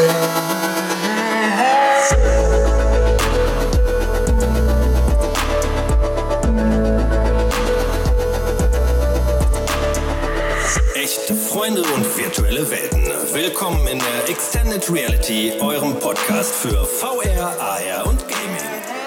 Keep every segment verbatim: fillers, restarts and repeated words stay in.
Echte Freunde und virtuelle Welten. Willkommen in der Extended Reality, eurem Podcast für V R, A R und Gaming.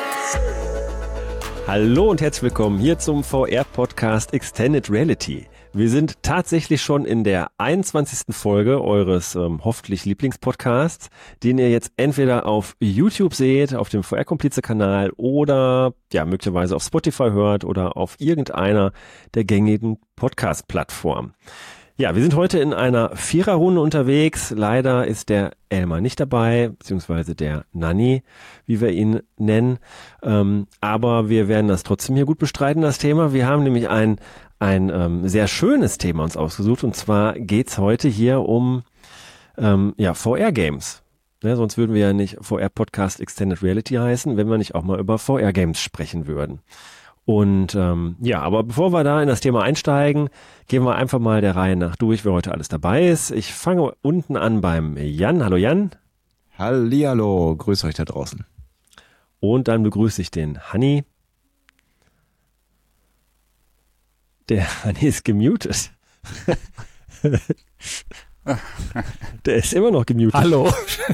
Hallo und herzlich willkommen hier zum V R-Podcast Extended Reality. Wir sind tatsächlich schon in der einundzwanzigsten Folge eures ähm, hoffentlich Lieblingspodcasts, den ihr jetzt entweder auf YouTube seht, auf dem V R-Komplize-Kanal oder ja möglicherweise auf Spotify hört oder auf irgendeiner der gängigen Podcast-Plattformen. Ja, wir sind heute in einer Viererrunde unterwegs. Leider ist der Elmar nicht dabei, beziehungsweise der Nanni, wie wir ihn nennen. Ähm, aber wir werden das trotzdem hier gut bestreiten, das Thema. Wir haben nämlich ein, ein ähm, sehr schönes Thema uns ausgesucht. Und zwar geht's heute hier um ähm, ja, V R-Games. Ja, sonst würden wir ja nicht V R-Podcast Extended Reality heißen, wenn wir nicht auch mal über V R-Games sprechen würden. Und ähm, ja, aber bevor wir da in das Thema einsteigen, gehen wir einfach mal der Reihe nach durch, wer heute alles dabei ist. Ich fange unten an beim Jan. Hallo Jan. Hallihallo, grüß euch da draußen. Und dann begrüße ich den Hanni. Der Hanni ist gemutet. Der ist immer noch gemutet. Hallo.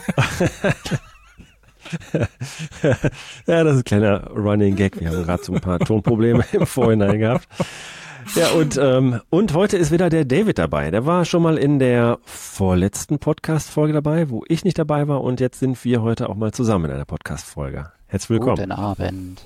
Ja, das ist ein kleiner Running Gag. Wir haben gerade so ein paar Tonprobleme im Vorhinein gehabt. Ja, und, ähm, und heute ist wieder der David dabei. Der war schon mal in der vorletzten Podcast-Folge dabei, wo ich nicht dabei war. Und jetzt sind wir heute auch mal zusammen in einer Podcast-Folge. Herzlich willkommen. Guten Abend.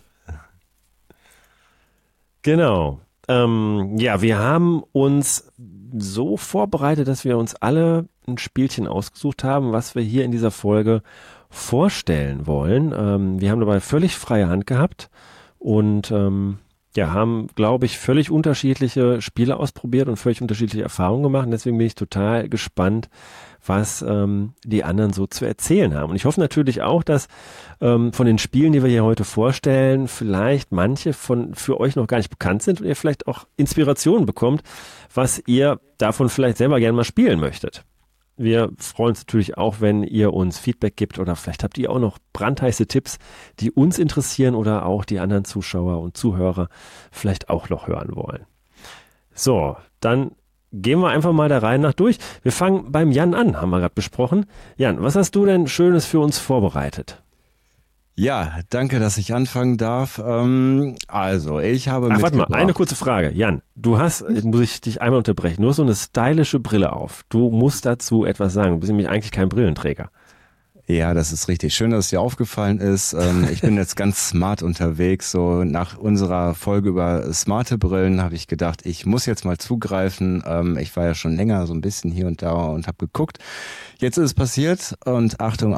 Genau. Ähm, ja, wir haben uns so vorbereitet, dass wir uns alle ein Spielchen ausgesucht haben, was wir hier in dieser Folge vorstellen wollen. Ähm, wir haben dabei völlig freie Hand gehabt und ähm, ja, haben, glaube ich, völlig unterschiedliche Spiele ausprobiert und völlig unterschiedliche Erfahrungen gemacht. Und deswegen bin ich total gespannt, was ähm, die anderen so zu erzählen haben. Und ich hoffe natürlich auch, dass ähm, von den Spielen, die wir hier heute vorstellen, vielleicht manche von für euch noch gar nicht bekannt sind und ihr vielleicht auch Inspirationen bekommt, was ihr davon vielleicht selber gerne mal spielen möchtet. Wir freuen uns natürlich auch, wenn ihr uns Feedback gibt oder vielleicht habt ihr auch noch brandheiße Tipps, die uns interessieren oder auch die anderen Zuschauer und Zuhörer vielleicht auch noch hören wollen. So, dann gehen wir einfach mal der Reihe nach durch. Wir fangen beim Jan an, haben wir gerade besprochen. Jan, was hast du denn Schönes für uns vorbereitet? Ja, danke, dass ich anfangen darf. Ähm, also, ich habe Ach, warte mal, eine kurze Frage. Jan, du hast, jetzt muss ich dich einmal unterbrechen, du hast so eine stylische Brille auf. Du musst dazu etwas sagen. Du bist nämlich eigentlich kein Brillenträger. Ja, das ist richtig. Schön, dass es dir aufgefallen ist. Ähm, ich bin jetzt ganz smart unterwegs. So nach unserer Folge über smarte Brillen habe ich gedacht, ich muss jetzt mal zugreifen. Ähm, ich war ja schon länger so ein bisschen hier und da und habe geguckt. Jetzt ist es passiert und Achtung,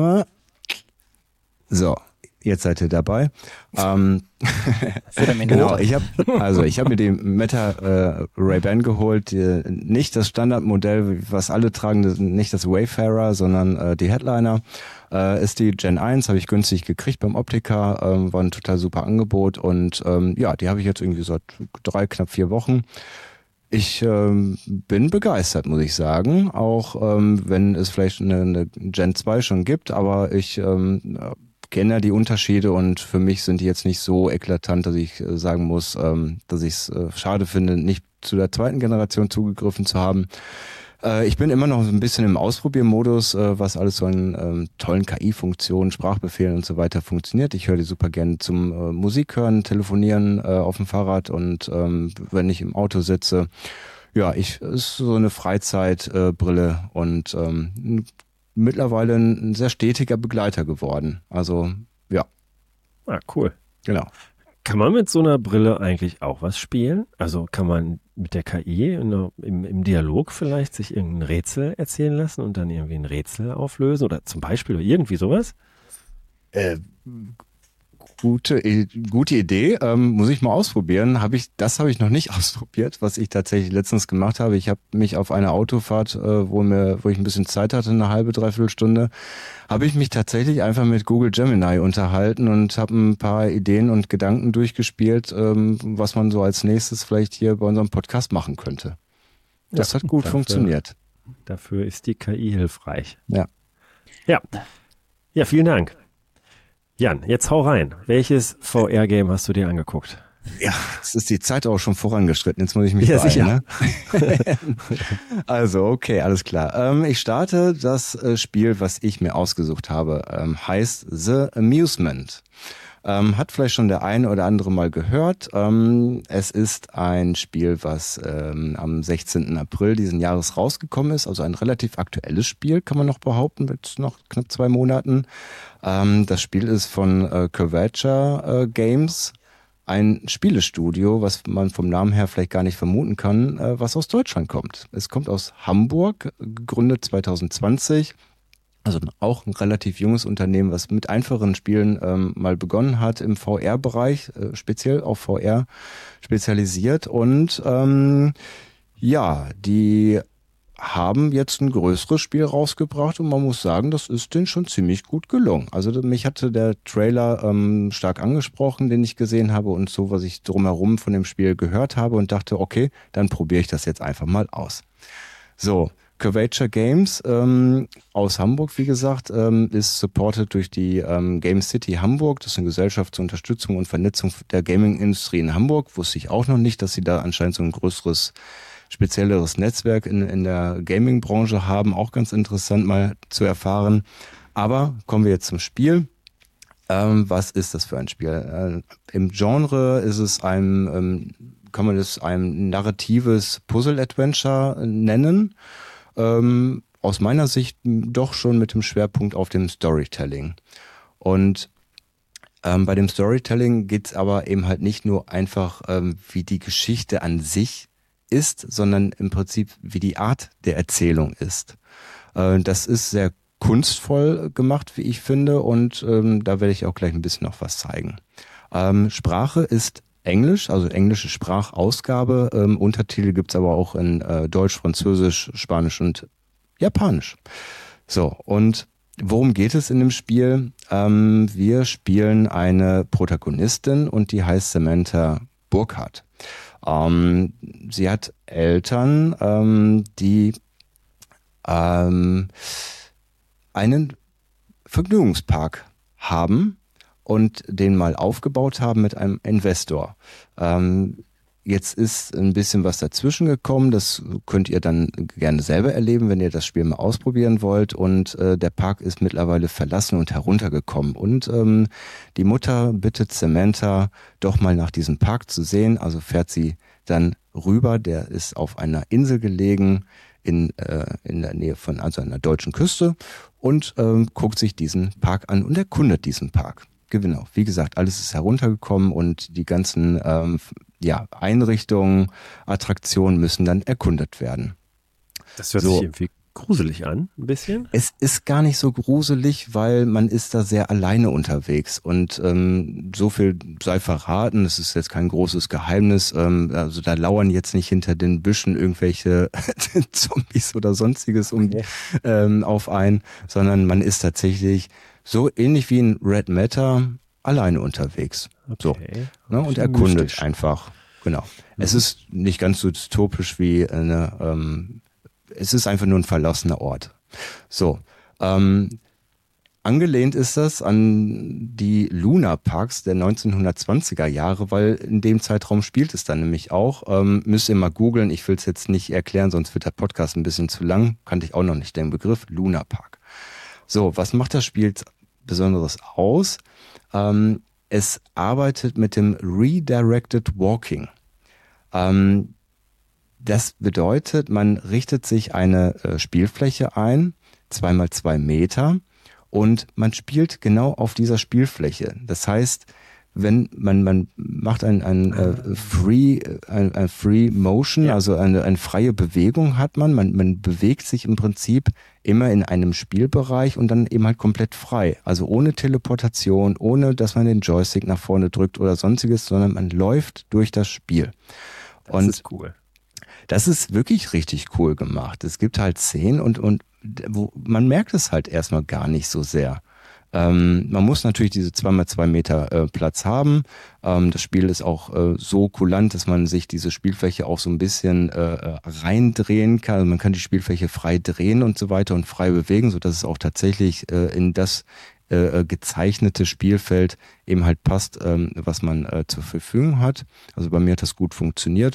Aufnahme. So, jetzt seid ihr dabei. Ähm, genau, ich habe also ich habe mir die Meta äh, Ray-Ban geholt, die, nicht das Standardmodell, was alle tragen, nicht das Wayfarer, sondern äh, die Headliner. Äh, ist die Gen eins, habe ich günstig gekriegt beim Optiker, ähm, war ein total super Angebot und ähm, ja, die habe ich jetzt irgendwie seit drei, knapp vier Wochen. Ich ähm, bin begeistert, muss ich sagen, auch ähm, wenn es vielleicht eine, eine Gen zwei schon gibt, aber ich ähm, kenne ja die Unterschiede und für mich sind die jetzt nicht so eklatant, dass ich äh, sagen muss, ähm, dass ich es äh, schade finde, nicht zu der zweiten Generation zugegriffen zu haben. Äh, ich bin immer noch so ein bisschen im Ausprobiermodus, äh, was alles so an ähm, tollen K I-Funktionen, Sprachbefehlen und so weiter funktioniert. Ich höre die super gerne zum äh, Musik hören, telefonieren äh, auf dem Fahrrad und ähm, wenn ich im Auto sitze. Ja, ich ist so eine Freizeitbrille äh, und ähm, mittlerweile ein sehr stetiger Begleiter geworden. Also, ja. Ah, cool. Genau. Kann man mit so einer Brille eigentlich auch was spielen? Also kann man mit der K I in der, im, im Dialog vielleicht sich irgendein Rätsel erzählen lassen und dann irgendwie ein Rätsel auflösen oder zum Beispiel oder irgendwie sowas? Äh, Gute, gute Idee, ähm, muss ich mal ausprobieren. Hab ich, das habe ich noch nicht ausprobiert, was ich tatsächlich letztens gemacht habe. Ich habe mich auf einer Autofahrt, äh, wo mir, wo ich ein bisschen Zeit hatte, eine halbe, dreiviertel Stunde, habe ich mich tatsächlich einfach mit Google Gemini unterhalten und habe ein paar Ideen und Gedanken durchgespielt, ähm, was man so als nächstes vielleicht hier bei unserem Podcast machen könnte. Das Ja, hat gut dafür, funktioniert. Dafür ist die K I hilfreich. Ja. Ja. Ja, vielen Dank. Jan, jetzt hau rein. Welches V R-Game hast du dir angeguckt? Ja, es ist die Zeit auch schon vorangeschritten. Jetzt muss ich mich ja, beeilen, ne? Also, okay, alles klar. Ähm, ich starte das äh, Spiel, was ich mir ausgesucht habe, ähm, heißt The Amusement. Ähm, hat vielleicht schon der eine oder andere mal gehört. Ähm, es ist ein Spiel, was ähm, am sechzehnten April diesen Jahres rausgekommen ist. Also ein relativ aktuelles Spiel, kann man noch behaupten, mit noch knapp zwei Monaten. Ähm, das Spiel ist von äh, Curvature äh, Games. Ein Spielestudio, was man vom Namen her vielleicht gar nicht vermuten kann, äh, was aus Deutschland kommt. Es kommt aus Hamburg, gegründet zwanzig zwanzig. Also auch ein relativ junges Unternehmen, was mit einfachen Spielen ähm, mal begonnen hat im V R-Bereich, äh, speziell auf V R spezialisiert. Und ähm, ja, die haben jetzt ein größeres Spiel rausgebracht und man muss sagen, das ist denen schon ziemlich gut gelungen. Also mich hatte der Trailer ähm, stark angesprochen, den ich gesehen habe und so, was ich drumherum von dem Spiel gehört habe und dachte, okay, dann probiere ich das jetzt einfach mal aus. So, Curvature Games ähm, aus Hamburg, wie gesagt, ähm, ist supported durch die ähm, Game City Hamburg. Das ist eine Gesellschaft zur Unterstützung und Vernetzung der Gaming-Industrie in Hamburg. Wusste ich auch noch nicht, dass sie da anscheinend so ein größeres spezielleres Netzwerk in, in der Gaming-Branche haben, auch ganz interessant mal zu erfahren. Aber kommen wir jetzt zum Spiel. Ähm, was ist das für ein Spiel? Äh, Im Genre ist es ein, ähm, kann man es ein narratives Puzzle-Adventure nennen. Ähm, aus meiner Sicht doch schon mit dem Schwerpunkt auf dem Storytelling. Und ähm, bei dem Storytelling geht es aber eben halt nicht nur einfach, ähm, wie die Geschichte an sich ist, sondern im Prinzip wie die Art der Erzählung ist. Äh, das ist sehr kunstvoll gemacht, wie ich finde, und ähm, da werde ich auch gleich ein bisschen noch was zeigen. Ähm, Sprache ist Englisch, also englische Sprachausgabe. Ähm, Untertitel gibt's aber auch in äh, Deutsch, Französisch, Spanisch und Japanisch. So, und worum geht es in dem Spiel? Ähm, wir spielen eine Protagonistin und die heißt Samantha Burkhardt. Ähm, sie hat Eltern, ähm, die ähm, einen Vergnügungspark haben und den mal aufgebaut haben mit einem Investor. Ähm, jetzt ist ein bisschen was dazwischen gekommen, das könnt ihr dann gerne selber erleben, wenn ihr das Spiel mal ausprobieren wollt, und äh, der Park ist mittlerweile verlassen und heruntergekommen und ähm, die Mutter bittet Samantha doch mal nach diesem Park zu sehen, also fährt sie dann rüber, der ist auf einer Insel gelegen in, äh, in der Nähe von also einer deutschen Küste und ähm, guckt sich diesen Park an und erkundet diesen Park. Genau, wie gesagt, alles ist heruntergekommen und die ganzen ähm, ja, Einrichtungen, Attraktionen müssen dann erkundet werden. Das hört so. sich irgendwie gruselig an, ein bisschen. Es ist gar nicht so gruselig, weil man ist da sehr alleine unterwegs und ähm, so viel sei verraten, es ist jetzt kein großes Geheimnis, ähm, also da lauern jetzt nicht hinter den Büschen irgendwelche Zombies oder sonstiges um, okay. ähm, auf ein, sondern man ist tatsächlich so ähnlich wie in Red Matter alleine unterwegs. Okay. So, ne, und erkundet mystisch. Einfach. Genau. Mhm. Es ist nicht ganz so dystopisch wie eine, ähm, es ist einfach nur ein verlassener Ort. So, ähm, angelehnt ist das an die Luna Parks der neunzehnhundertzwanziger Jahre, weil in dem Zeitraum spielt es dann nämlich auch. Ähm, müsst ihr mal googeln, ich will es jetzt nicht erklären, sonst wird der Podcast ein bisschen zu lang. Kannte ich auch noch nicht den Begriff Luna Park. So, was macht das Spiel Besonderes aus? Ähm, es arbeitet mit dem Redirected Walking. Ähm, das bedeutet, man richtet sich eine äh, Spielfläche ein, zwei mal zwei Meter, und man spielt genau auf dieser Spielfläche. Das heißt, wenn man man macht ein ein äh, Free ein, ein Free Motion, ja. also eine eine freie Bewegung hat man. man man bewegt sich im Prinzip immer in einem Spielbereich und dann eben halt komplett frei, also ohne Teleportation, ohne dass man den Joystick nach vorne drückt oder sonstiges, sondern man läuft durch das Spiel. Das und ist cool. Das ist wirklich richtig cool gemacht. Es gibt halt Szenen und und wo man merkt es halt erstmal gar nicht so sehr. Ähm, man muss natürlich diese zwei mal zwei Meter äh, Platz haben. Ähm, das Spiel ist auch äh, so kulant, dass man sich diese Spielfläche auch so ein bisschen äh, reindrehen kann. Also man kann die Spielfläche frei drehen und so weiter und frei bewegen, sodass es auch tatsächlich äh, in das äh, gezeichnete Spielfeld eben halt passt, ähm, was man äh, zur Verfügung hat. Also bei mir hat das gut funktioniert.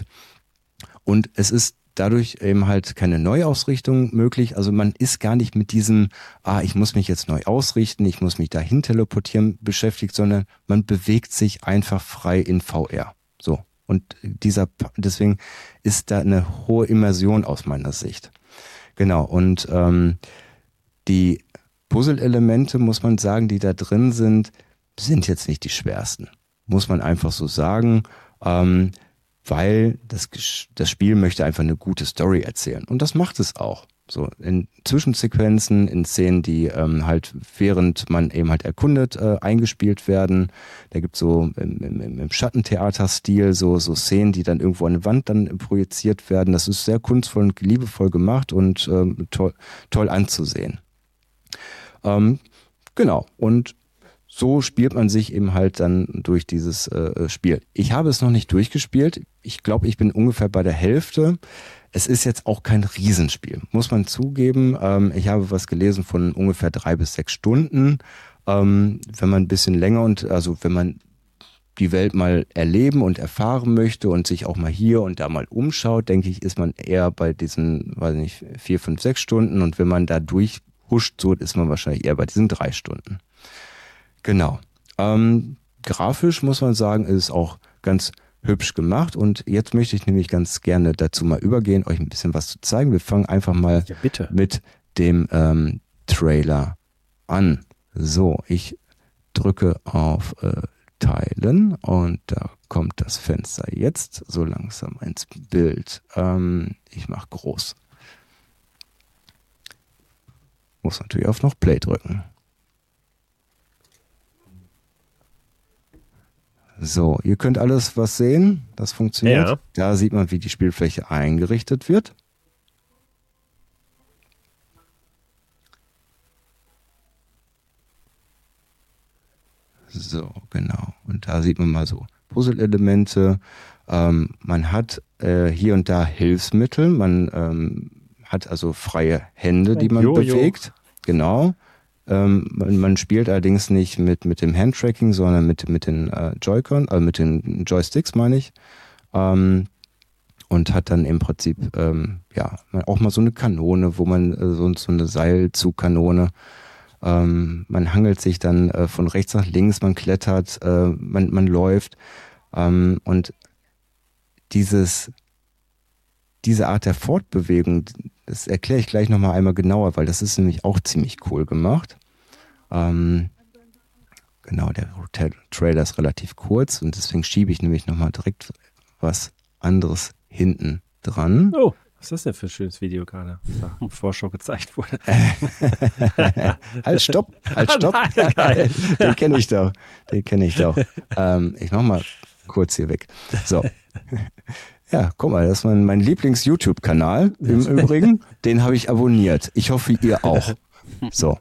Und es ist dadurch eben halt keine Neuausrichtung möglich. Also man ist gar nicht mit diesem, ah, ich muss mich jetzt neu ausrichten, ich muss mich dahin teleportieren beschäftigt, sondern man bewegt sich einfach frei in V R. So. Und dieser, deswegen ist da eine hohe Immersion aus meiner Sicht. Genau. Und ähm, die Puzzle-Elemente, muss man sagen, die da drin sind, sind jetzt nicht die schwersten. Muss man einfach so sagen. Ähm, weil das, das Spiel möchte einfach eine gute Story erzählen. Und das macht es auch. So in Zwischensequenzen, in Szenen, die ähm, halt während man eben halt erkundet, äh, eingespielt werden. Da gibt's so im, im, im Schattentheater-Stil so, so Szenen, die dann irgendwo an der Wand dann projiziert werden. Das ist sehr kunstvoll und liebevoll gemacht und ähm, toll, toll anzusehen. Ähm, genau. Und so spielt man sich eben halt dann durch dieses äh, Spiel. Ich habe es noch nicht durchgespielt. Ich glaube, ich bin ungefähr bei der Hälfte. Es ist jetzt auch kein Riesenspiel, muss man zugeben. Ähm, ich habe was gelesen von ungefähr drei bis sechs Stunden. Ähm, wenn man ein bisschen länger und also wenn man die Welt mal erleben und erfahren möchte und sich auch mal hier und da mal umschaut, denke ich, ist man eher bei diesen, weiß nicht, vier, fünf, sechs Stunden. Und wenn man da durchhuscht, so ist man wahrscheinlich eher bei diesen drei Stunden. Genau. Ähm, grafisch muss man sagen, ist es auch ganz hübsch gemacht und jetzt möchte ich nämlich ganz gerne dazu mal übergehen, euch ein bisschen was zu zeigen. Wir fangen einfach mal ja, bitte. mit dem ähm, Trailer an. So, ich drücke auf äh, Teilen und da kommt das Fenster jetzt so langsam ins Bild. Ähm, ich mache groß. Muss natürlich auf noch Play drücken. So, ihr könnt alles was sehen, das funktioniert. Ja. Da sieht man, wie die Spielfläche eingerichtet wird. So, genau. Und da sieht man mal so Puzzle-Elemente. Ähm, man hat äh, hier und da Hilfsmittel. Man ähm, hat also freie Hände, die man Jojo. bewegt. Genau. Ähm, man, man spielt allerdings nicht mit, mit dem Handtracking, sondern mit, mit den äh, Joy-Con, also mit den Joysticks, meine ich. Ähm, und hat dann im Prinzip ähm, ja auch mal so eine Kanone, wo man äh, so, so eine Seilzugkanone. Ähm, man hangelt sich dann äh, von rechts nach links, man klettert, äh, man, man läuft. Ähm, und dieses, diese Art der Fortbewegung, das erkläre ich gleich nochmal einmal genauer, weil das ist nämlich auch ziemlich cool gemacht. Ähm, genau, der Trailer ist relativ kurz und deswegen schiebe ich nämlich nochmal direkt was anderes hinten dran. Oh, was ist das denn für ein schönes Video gerade, was da im Vorschau gezeigt wurde? Halt, stopp, halt, stopp. Nein, geil. Den kenne ich doch, den kenne ich doch. Ähm, ich mach mal kurz hier weg. So. Ja, guck mal, das ist mein, mein Lieblings-YouTube-Kanal im Übrigen. Den habe ich abonniert. Ich hoffe, ihr auch. So.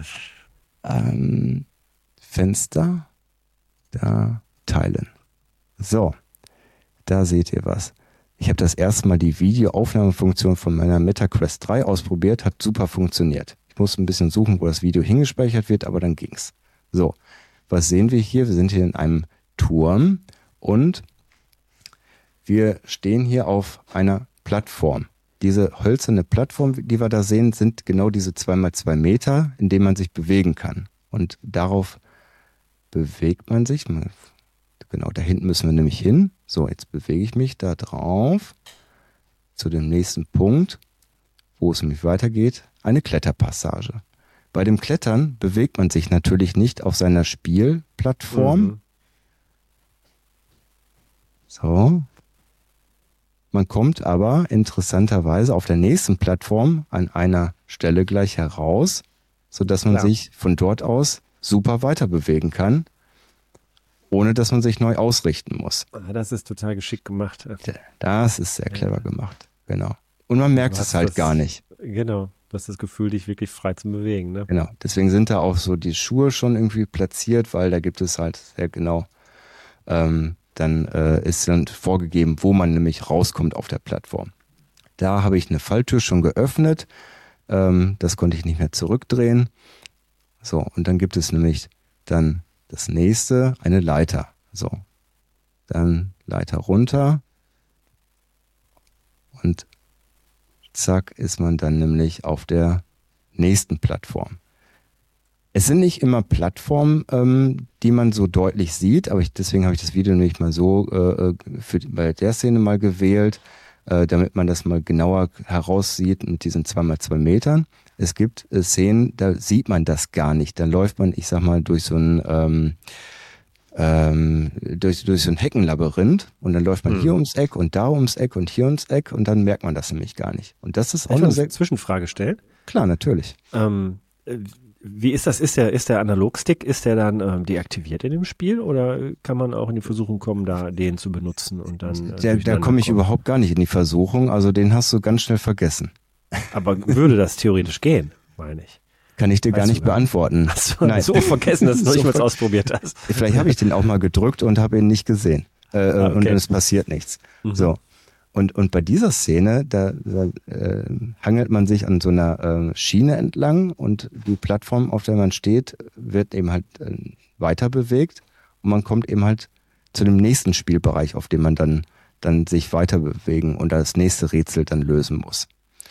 Ähm, Fenster. Da teilen. So. Da seht ihr was. Ich habe das erste Mal die Videoaufnahmefunktion von meiner Meta Quest drei ausprobiert. Hat super funktioniert. Ich musste ein bisschen suchen, wo das Video hingespeichert wird, aber dann ging's. So. Was sehen wir hier? Wir sind hier in einem Turm und wir stehen hier auf einer Plattform. Diese hölzerne Plattform, die wir da sehen, sind genau diese zwei mal zwei Meter, in denen man sich bewegen kann. Und darauf bewegt man sich. Genau, da hinten müssen wir nämlich hin. So, jetzt bewege ich mich da drauf zu dem nächsten Punkt, wo es nämlich weitergeht. Eine Kletterpassage. Bei dem Klettern bewegt man sich natürlich nicht auf seiner Spielplattform. Mhm. So. Man kommt aber interessanterweise auf der nächsten Plattform an einer Stelle gleich heraus, sodass man ja. sich von dort aus super weiter bewegen kann, ohne dass man sich neu ausrichten muss. Das ist total geschickt gemacht. Das ist sehr clever ja. gemacht, genau. Und man merkt es halt das, gar nicht. Genau. Du hast das Gefühl, dich wirklich frei zu bewegen, ne? Genau, deswegen sind da auch so die Schuhe schon irgendwie platziert, weil da gibt es halt sehr genau, ähm, dann äh, ist dann vorgegeben, wo man nämlich rauskommt auf der Plattform. Da habe ich eine Falltür schon geöffnet, ähm, das konnte ich nicht mehr zurückdrehen. So, und dann gibt es nämlich dann das nächste, eine Leiter. So, dann Leiter runter und zack ist man dann nämlich auf der nächsten Plattform. Es sind nicht immer Plattformen, ähm, die man so deutlich sieht, aber ich, deswegen habe ich das Video nämlich mal so äh, für, bei der Szene mal gewählt, äh, damit man das mal genauer heraussieht mit diesen zwei mal zwei Metern. Es gibt äh, Szenen, da sieht man das gar nicht. Dann läuft man, ich sag mal, durch so ein ähm, ähm, durch, durch so ein Heckenlabyrinth und dann läuft man mhm. hier ums Eck und da ums Eck und hier ums Eck und dann merkt man das nämlich gar nicht. Und das ist auch eine sehr... Zwischenfrage stellen. Klar, natürlich. Ähm, wie ist das? Ist der, ist der Analogstick, ist der dann ähm, deaktiviert in dem Spiel oder kann man auch in die Versuchung kommen, da den zu benutzen und dann... Äh, da komme ich kommen? überhaupt gar nicht in die Versuchung, also den hast du ganz schnell vergessen. Aber würde das theoretisch gehen, meine ich? Kann ich dir weißt gar nicht beantworten. Hast du Nein. so vergessen, dass du noch nicht mal ausprobiert hast. Vielleicht habe ich den auch mal gedrückt und habe ihn nicht gesehen. Äh, ah, okay. Und dann es passiert nichts. Mhm. So. Und, und bei dieser Szene, da, da äh, hangelt man sich an so einer äh, Schiene entlang und die Plattform, auf der man steht, wird eben halt äh, weiter bewegt und man kommt eben halt zu dem nächsten Spielbereich, auf dem man dann, dann sich weiter bewegen und das nächste Rätsel dann lösen muss.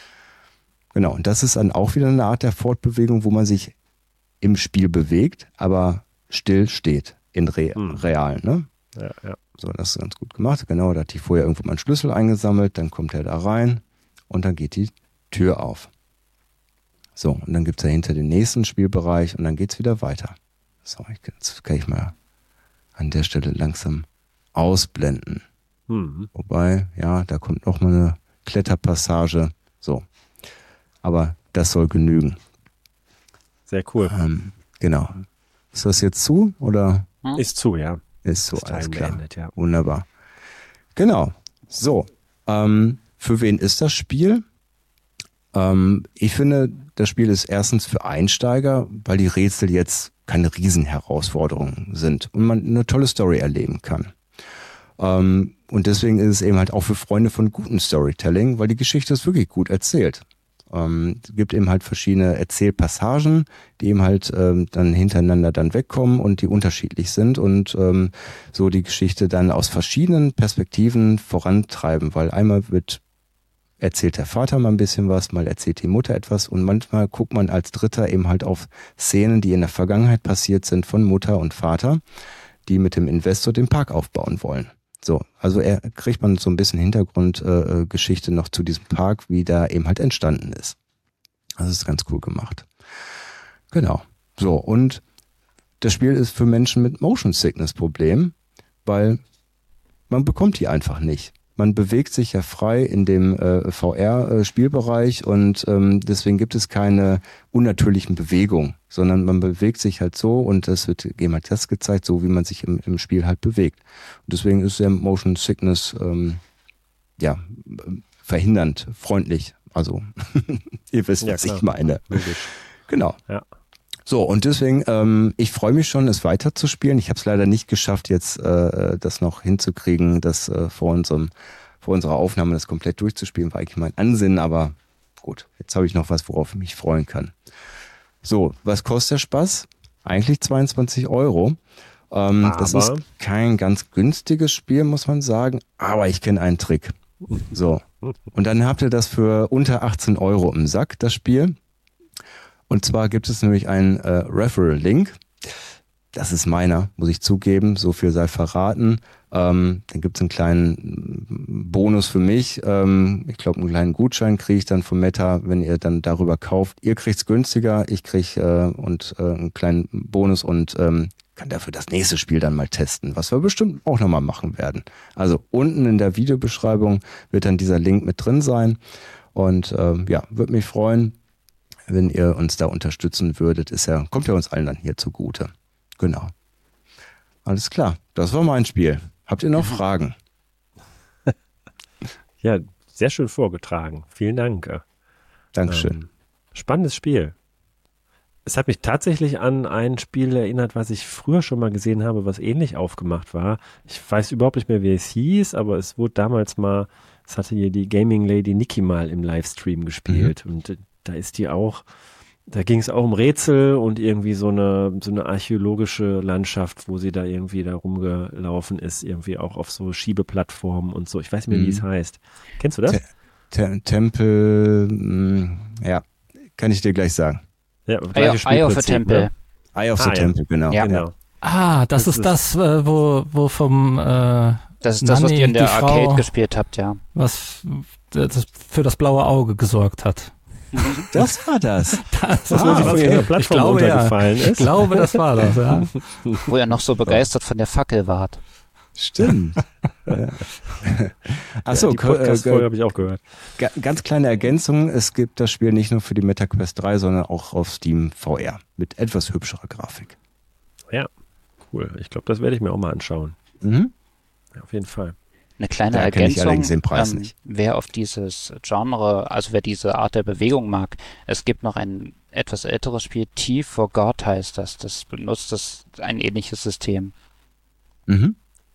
Genau, und das ist dann auch wieder eine Art der Fortbewegung, wo man sich im Spiel bewegt, aber still steht in Re- hm. real, ne? Ja, ja. So, das ist ganz gut gemacht. Genau, da hat die vorher irgendwo mal einen Schlüssel eingesammelt, dann kommt er da rein und dann geht die Tür auf. So, und dann gibt's dahinter den nächsten Spielbereich und dann geht's wieder weiter. So, jetzt kann ich mal an der Stelle langsam ausblenden. Hm. Wobei, ja, da kommt noch mal eine Kletterpassage. So. Aber das soll genügen. Sehr cool. Ähm, genau. Ist das jetzt zu oder? Ist zu, ja. Ist so, ist alles klar. Beendet, ja. Wunderbar. Genau. So. Ähm, für wen ist das Spiel? Ähm, ich finde, das Spiel ist erstens für Einsteiger, weil die Rätsel jetzt keine Riesenherausforderungen sind und man eine tolle Story erleben kann. Ähm, und deswegen ist es eben halt auch für Freunde von gutem Storytelling, weil die Geschichte ist wirklich gut erzählt. Ähm, es gibt eben halt verschiedene Erzählpassagen, die eben halt ähm, dann hintereinander dann wegkommen und die unterschiedlich sind und ähm, so die Geschichte dann aus verschiedenen Perspektiven vorantreiben, weil einmal wird erzählt der Vater mal ein bisschen was, mal erzählt die Mutter etwas und manchmal guckt man als Dritter eben halt auf Szenen, die in der Vergangenheit passiert sind von Mutter und Vater, die mit dem Investor den Park aufbauen wollen. So, also er kriegt man so ein bisschen Hintergrundgeschichte äh, noch zu diesem Park, wie der eben halt entstanden ist. Das ist ganz cool gemacht. Genau. So, und das Spiel ist für Menschen mit Motion Sickness Problem, weil man bekommt die einfach nicht. Man bewegt sich ja frei in dem äh, V R-Spielbereich und ähm, deswegen gibt es keine unnatürlichen Bewegungen, sondern man bewegt sich halt so und es wird eben halt das gezeigt, so wie man sich im, im Spiel halt bewegt. Und deswegen ist der Motion Sickness ähm, ja verhindernd, freundlich. Also ihr wisst, ja, was klar. ich meine. Logisch. Genau. Ja. So, und deswegen, ähm, ich freue mich schon, es weiterzuspielen. Ich habe es leider nicht geschafft, jetzt äh, das noch hinzukriegen, das äh, vor unserem, vor unserer Aufnahme das komplett durchzuspielen, war eigentlich mein Ansinnen, aber gut, jetzt habe ich noch was, worauf ich mich freuen kann. So, was kostet der Spaß? Eigentlich zweiundzwanzig Euro. Ähm, das ist kein ganz günstiges Spiel, muss man sagen, aber ich kenne einen Trick. So, und dann habt ihr das für unter achtzehn Euro im Sack, das Spiel. Und zwar gibt es nämlich einen äh, Referral-Link. Das ist meiner, muss ich zugeben. So viel sei verraten. Ähm, dann gibt es einen kleinen Bonus für mich. Ähm, ich glaube, einen kleinen Gutschein kriege ich dann von Meta, wenn ihr dann darüber kauft. Ihr kriegt's günstiger, ich kriege äh, und äh, einen kleinen Bonus und ähm, kann dafür das nächste Spiel dann mal testen, was wir bestimmt auch nochmal machen werden. Also unten in der Videobeschreibung wird dann dieser Link mit drin sein. Und ähm, ja, würde mich freuen, wenn ihr uns da unterstützen würdet, ist ja, kommt ja uns allen dann hier zugute. Genau. Alles klar. Das war mein Spiel. Habt ihr noch Fragen? Ja, sehr schön vorgetragen. Vielen Dank. Dankeschön. Ähm, Spannendes Spiel. Es hat mich tatsächlich an ein Spiel erinnert, was ich früher schon mal gesehen habe, was ähnlich aufgemacht war. Ich weiß überhaupt nicht mehr, wie es hieß, aber es wurde damals mal, es hatte hier die Gaming Lady Niki mal im Livestream gespielt. Mhm. Und da ist die auch, da ging es auch um Rätsel und irgendwie so eine, so eine archäologische Landschaft, wo sie da irgendwie da rumgelaufen ist, irgendwie auch auf so Schiebeplattformen und so. Ich weiß nicht mehr, mhm. wie es heißt. Kennst du das? Te- Te- Tempel, mh, ja, kann ich dir gleich sagen. Ja, Eye of the Temple. Ne? Eye of the ah, Temple, ja. genau. Ja. genau. Ah, das, das ist das, äh, wo, wo vom äh, Das ist das, was ihr in der Arcade Frau, gespielt habt, ja. Was das für das blaue Auge gesorgt hat. Das war das. Das, das ah, okay. von Plattform ich glaube, runtergefallen ja. ist. Ich glaube, das war das, ja. Wo ihr noch so begeistert von der Fackel wart. Stimmt. Achso, ja, die Podcast-Folge äh, habe ich auch gehört. G- ganz kleine Ergänzung, es gibt das Spiel nicht nur für die MetaQuest drei, sondern auch auf Steam V R mit etwas hübscherer Grafik. Ja, cool. Ich glaube, das werde ich mir auch mal anschauen. Mhm. Ja, auf jeden Fall. Eine kleine da Ergänzung, den Preis ähm, nicht. wer auf dieses Genre, also wer diese Art der Bewegung mag, es gibt noch ein etwas älteres Spiel, T for God heißt das, das benutzt das ein ähnliches System. Mhm.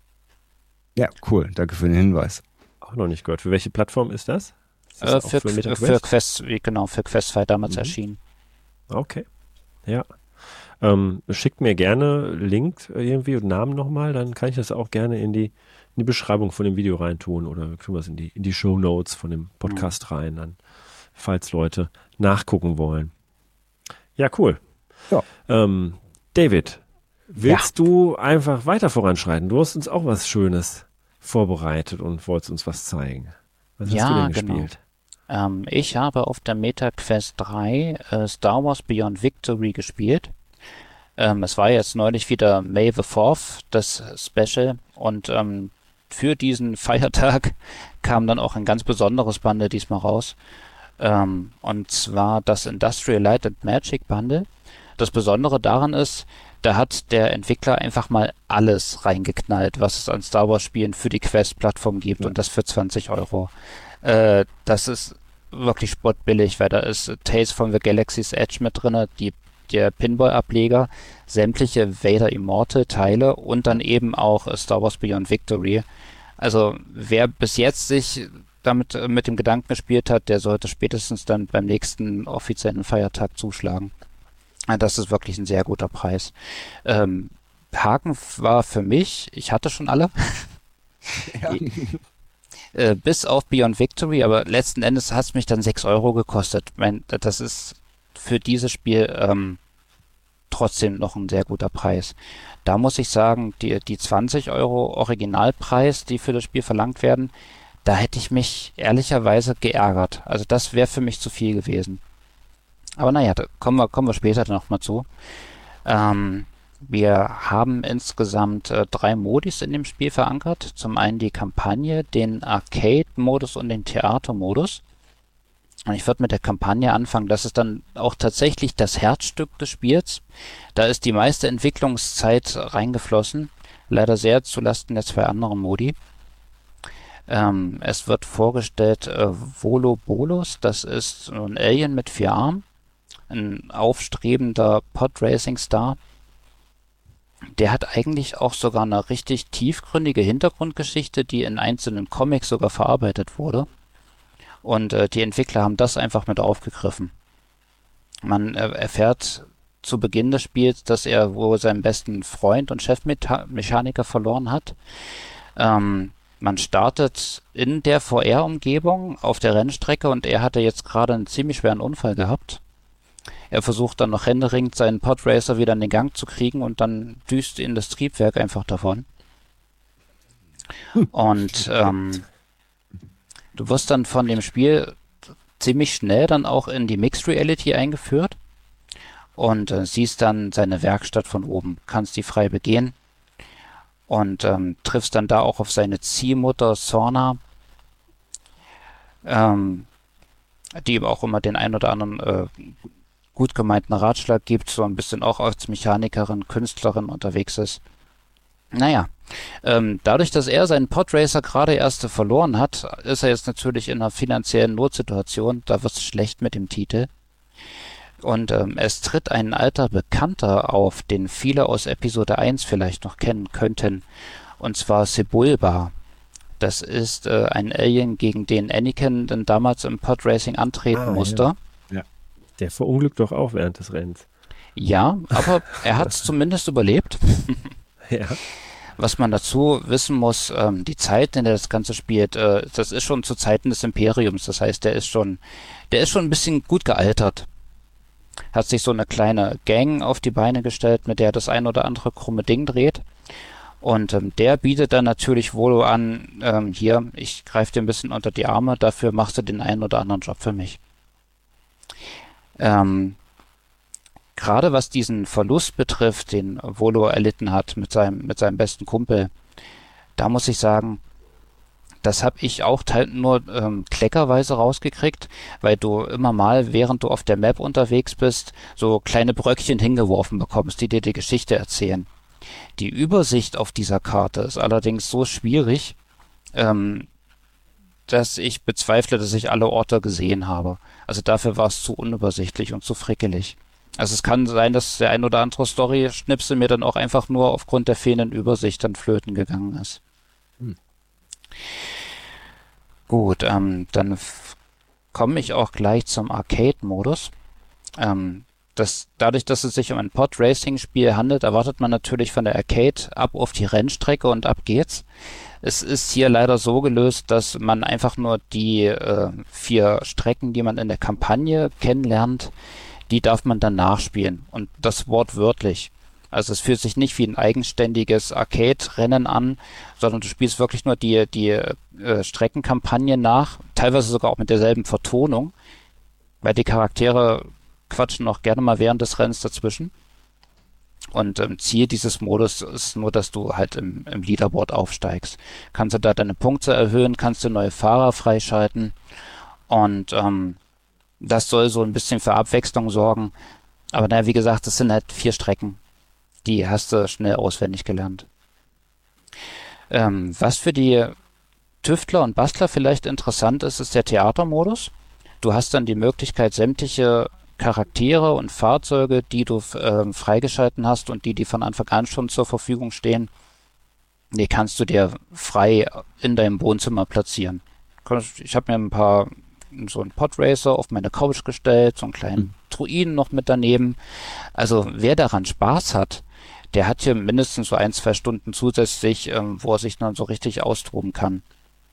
Ja, cool, danke für den Hinweis. Auch noch nicht gehört. Für welche Plattform ist das? Ist das äh, für, für, Quest? für Quest, genau, für Quest zwei damals mhm. erschienen. Okay, ja. Ähm, schickt mir gerne Link irgendwie und Namen nochmal, dann kann ich das auch gerne in die, in die Beschreibung von dem Video reintun oder tun wir es in die, in die Shownotes von dem Podcast mhm. rein, dann, falls Leute nachgucken wollen. Ja, cool. Ja. Ähm, David, willst ja. du einfach weiter voranschreiten? Du hast uns auch was Schönes vorbereitet und wolltest uns was zeigen. Was ja, hast du denn genau. gespielt? Ähm, ich habe auf der MetaQuest drei äh, Star Wars Beyond Victory gespielt. Ähm, es war jetzt neulich wieder May the fourth, das Special, und ähm, für diesen Feiertag kam dann auch ein ganz besonderes Bundle diesmal raus. Ähm, und zwar das Industrial Light and Magic Bundle. Das Besondere daran ist, da hat der Entwickler einfach mal alles reingeknallt, was es an Star Wars Spielen für die Quest-Plattform gibt, ja. und das für zwanzig Euro. Äh, das ist wirklich spottbillig, weil da ist Tales from the Galaxy's Edge mit drin, die, der Pinball-Ableger, sämtliche Vader Immortal-Teile und dann eben auch Star Wars Beyond Victory. Also wer bis jetzt sich damit mit dem Gedanken gespielt hat, der sollte spätestens dann beim nächsten offiziellen Feiertag zuschlagen. Das ist wirklich ein sehr guter Preis. Ähm, Haken war für mich, ich hatte schon alle, ja. äh, bis auf Beyond Victory, aber letzten Endes hat es mich dann sechs Euro gekostet. Ich mein, das ist für dieses Spiel ähm, trotzdem noch ein sehr guter Preis. Da muss ich sagen, die, die zwanzig Euro Originalpreis, die für das Spiel verlangt werden, da hätte ich mich ehrlicherweise geärgert. Also das wäre für mich zu viel gewesen. Aber naja, da kommen wir, kommen wir später nochmal zu. Ähm, wir haben insgesamt äh, drei Modis in dem Spiel verankert. Zum einen die Kampagne, den Arcade-Modus und den Theater-Modus. Und ich würde mit der Kampagne anfangen. Das ist dann auch tatsächlich das Herzstück des Spiels. Da ist die meiste Entwicklungszeit reingeflossen. Leider sehr zulasten der zwei anderen Modi. Ähm, es wird vorgestellt äh, Volo Bolos. Das ist ein Alien mit vier Armen. Ein aufstrebender Pod-Racing-Star. Der hat eigentlich auch sogar eine richtig tiefgründige Hintergrundgeschichte, die in einzelnen Comics sogar verarbeitet wurde. Und äh, die Entwickler haben das einfach mit aufgegriffen. Man äh, erfährt zu Beginn des Spiels, dass er wohl seinen besten Freund und Chefmechaniker verloren hat. Ähm, man startet in der V R-Umgebung auf der Rennstrecke und er hatte jetzt gerade einen ziemlich schweren Unfall gehabt. Er versucht dann noch händeringend seinen Podracer wieder in den Gang zu kriegen und dann düst ihn das Triebwerk einfach davon. Und ähm, du wirst dann von dem Spiel ziemlich schnell dann auch in die Mixed Reality eingeführt und äh, siehst dann seine Werkstatt von oben, kannst die frei begehen und ähm, triffst dann da auch auf seine Ziehmutter Sorna, ähm, die ihm auch immer den ein oder anderen äh, gut gemeinten Ratschlag gibt, so ein bisschen auch als Mechanikerin, Künstlerin unterwegs ist. Naja, ähm, dadurch, dass er seinen Podracer gerade erst verloren hat, ist er jetzt natürlich in einer finanziellen Notsituation, da wird es schlecht mit dem Titel. Und ähm, es tritt ein alter Bekannter auf, den viele aus Episode eins vielleicht noch kennen könnten, und zwar Sebulba. Das ist äh, ein Alien, gegen den Anakin dann damals im Podracing antreten ah, musste. Ja. Ja. Der verunglückt doch auch während des Rennens. Ja, aber er hat es zumindest überlebt. Ja. Was man dazu wissen muss, ähm, die Zeit, in der das Ganze spielt, äh, das ist schon zu Zeiten des Imperiums. Das heißt, der ist schon, der ist schon ein bisschen gut gealtert. Hat sich so eine kleine Gang auf die Beine gestellt, mit der das ein oder andere krumme Ding dreht. Und ähm, der bietet dann natürlich Volo an, ähm, hier, ich greife dir ein bisschen unter die Arme, dafür machst du den einen oder anderen Job für mich. Ähm, gerade was diesen Verlust betrifft, den Volo erlitten hat mit seinem, mit seinem besten Kumpel, da muss ich sagen, das habe ich auch nur ähm, kleckerweise rausgekriegt, weil du immer mal, während du auf der Map unterwegs bist, so kleine Bröckchen hingeworfen bekommst, die dir die Geschichte erzählen. Die Übersicht auf dieser Karte ist allerdings so schwierig, ähm, dass ich bezweifle, dass ich alle Orte gesehen habe. Also dafür war es zu unübersichtlich und zu frickelig. Also es kann sein, dass der ein oder andere Story-Schnipsel mir dann auch einfach nur aufgrund der fehlenden Übersicht dann flöten gegangen ist. Hm. Gut, ähm, dann komme ich auch gleich zum Arcade-Modus. Ähm, Das, dadurch, dass es sich um ein Pod-Racing-Spiel handelt, erwartet man natürlich von der Arcade ab auf die Rennstrecke und ab geht's. Es ist hier leider so gelöst, dass man einfach nur die äh, vier Strecken, die man in der Kampagne kennenlernt, die darf man dann nachspielen. Und das wortwörtlich. Also es fühlt sich nicht wie ein eigenständiges Arcade-Rennen an, sondern du spielst wirklich nur die, die äh, Streckenkampagne nach, teilweise sogar auch mit derselben Vertonung, weil die Charaktere quatschen auch gerne mal während des Rennens dazwischen. Und ähm, Ziel dieses Modus ist nur, dass du halt im, im Leaderboard aufsteigst. Kannst du da deine Punkte erhöhen, kannst du neue Fahrer freischalten und ähm, das soll so ein bisschen für Abwechslung sorgen. Aber naja, wie gesagt, das sind halt vier Strecken. Die hast du schnell auswendig gelernt. Ähm, was für die Tüftler und Bastler vielleicht interessant ist, ist der Theatermodus. Du hast dann die Möglichkeit, sämtliche Charaktere und Fahrzeuge, die du äh, freigeschalten hast und die, die von Anfang an schon zur Verfügung stehen, die kannst du dir frei in deinem Wohnzimmer platzieren. Ich habe mir ein paar, so einen Podracer auf meine Couch gestellt, so einen kleinen mhm. Druiden noch mit daneben. Also wer daran Spaß hat, der hat hier mindestens so ein, zwei Stunden zusätzlich, ähm, wo er sich dann so richtig austoben kann.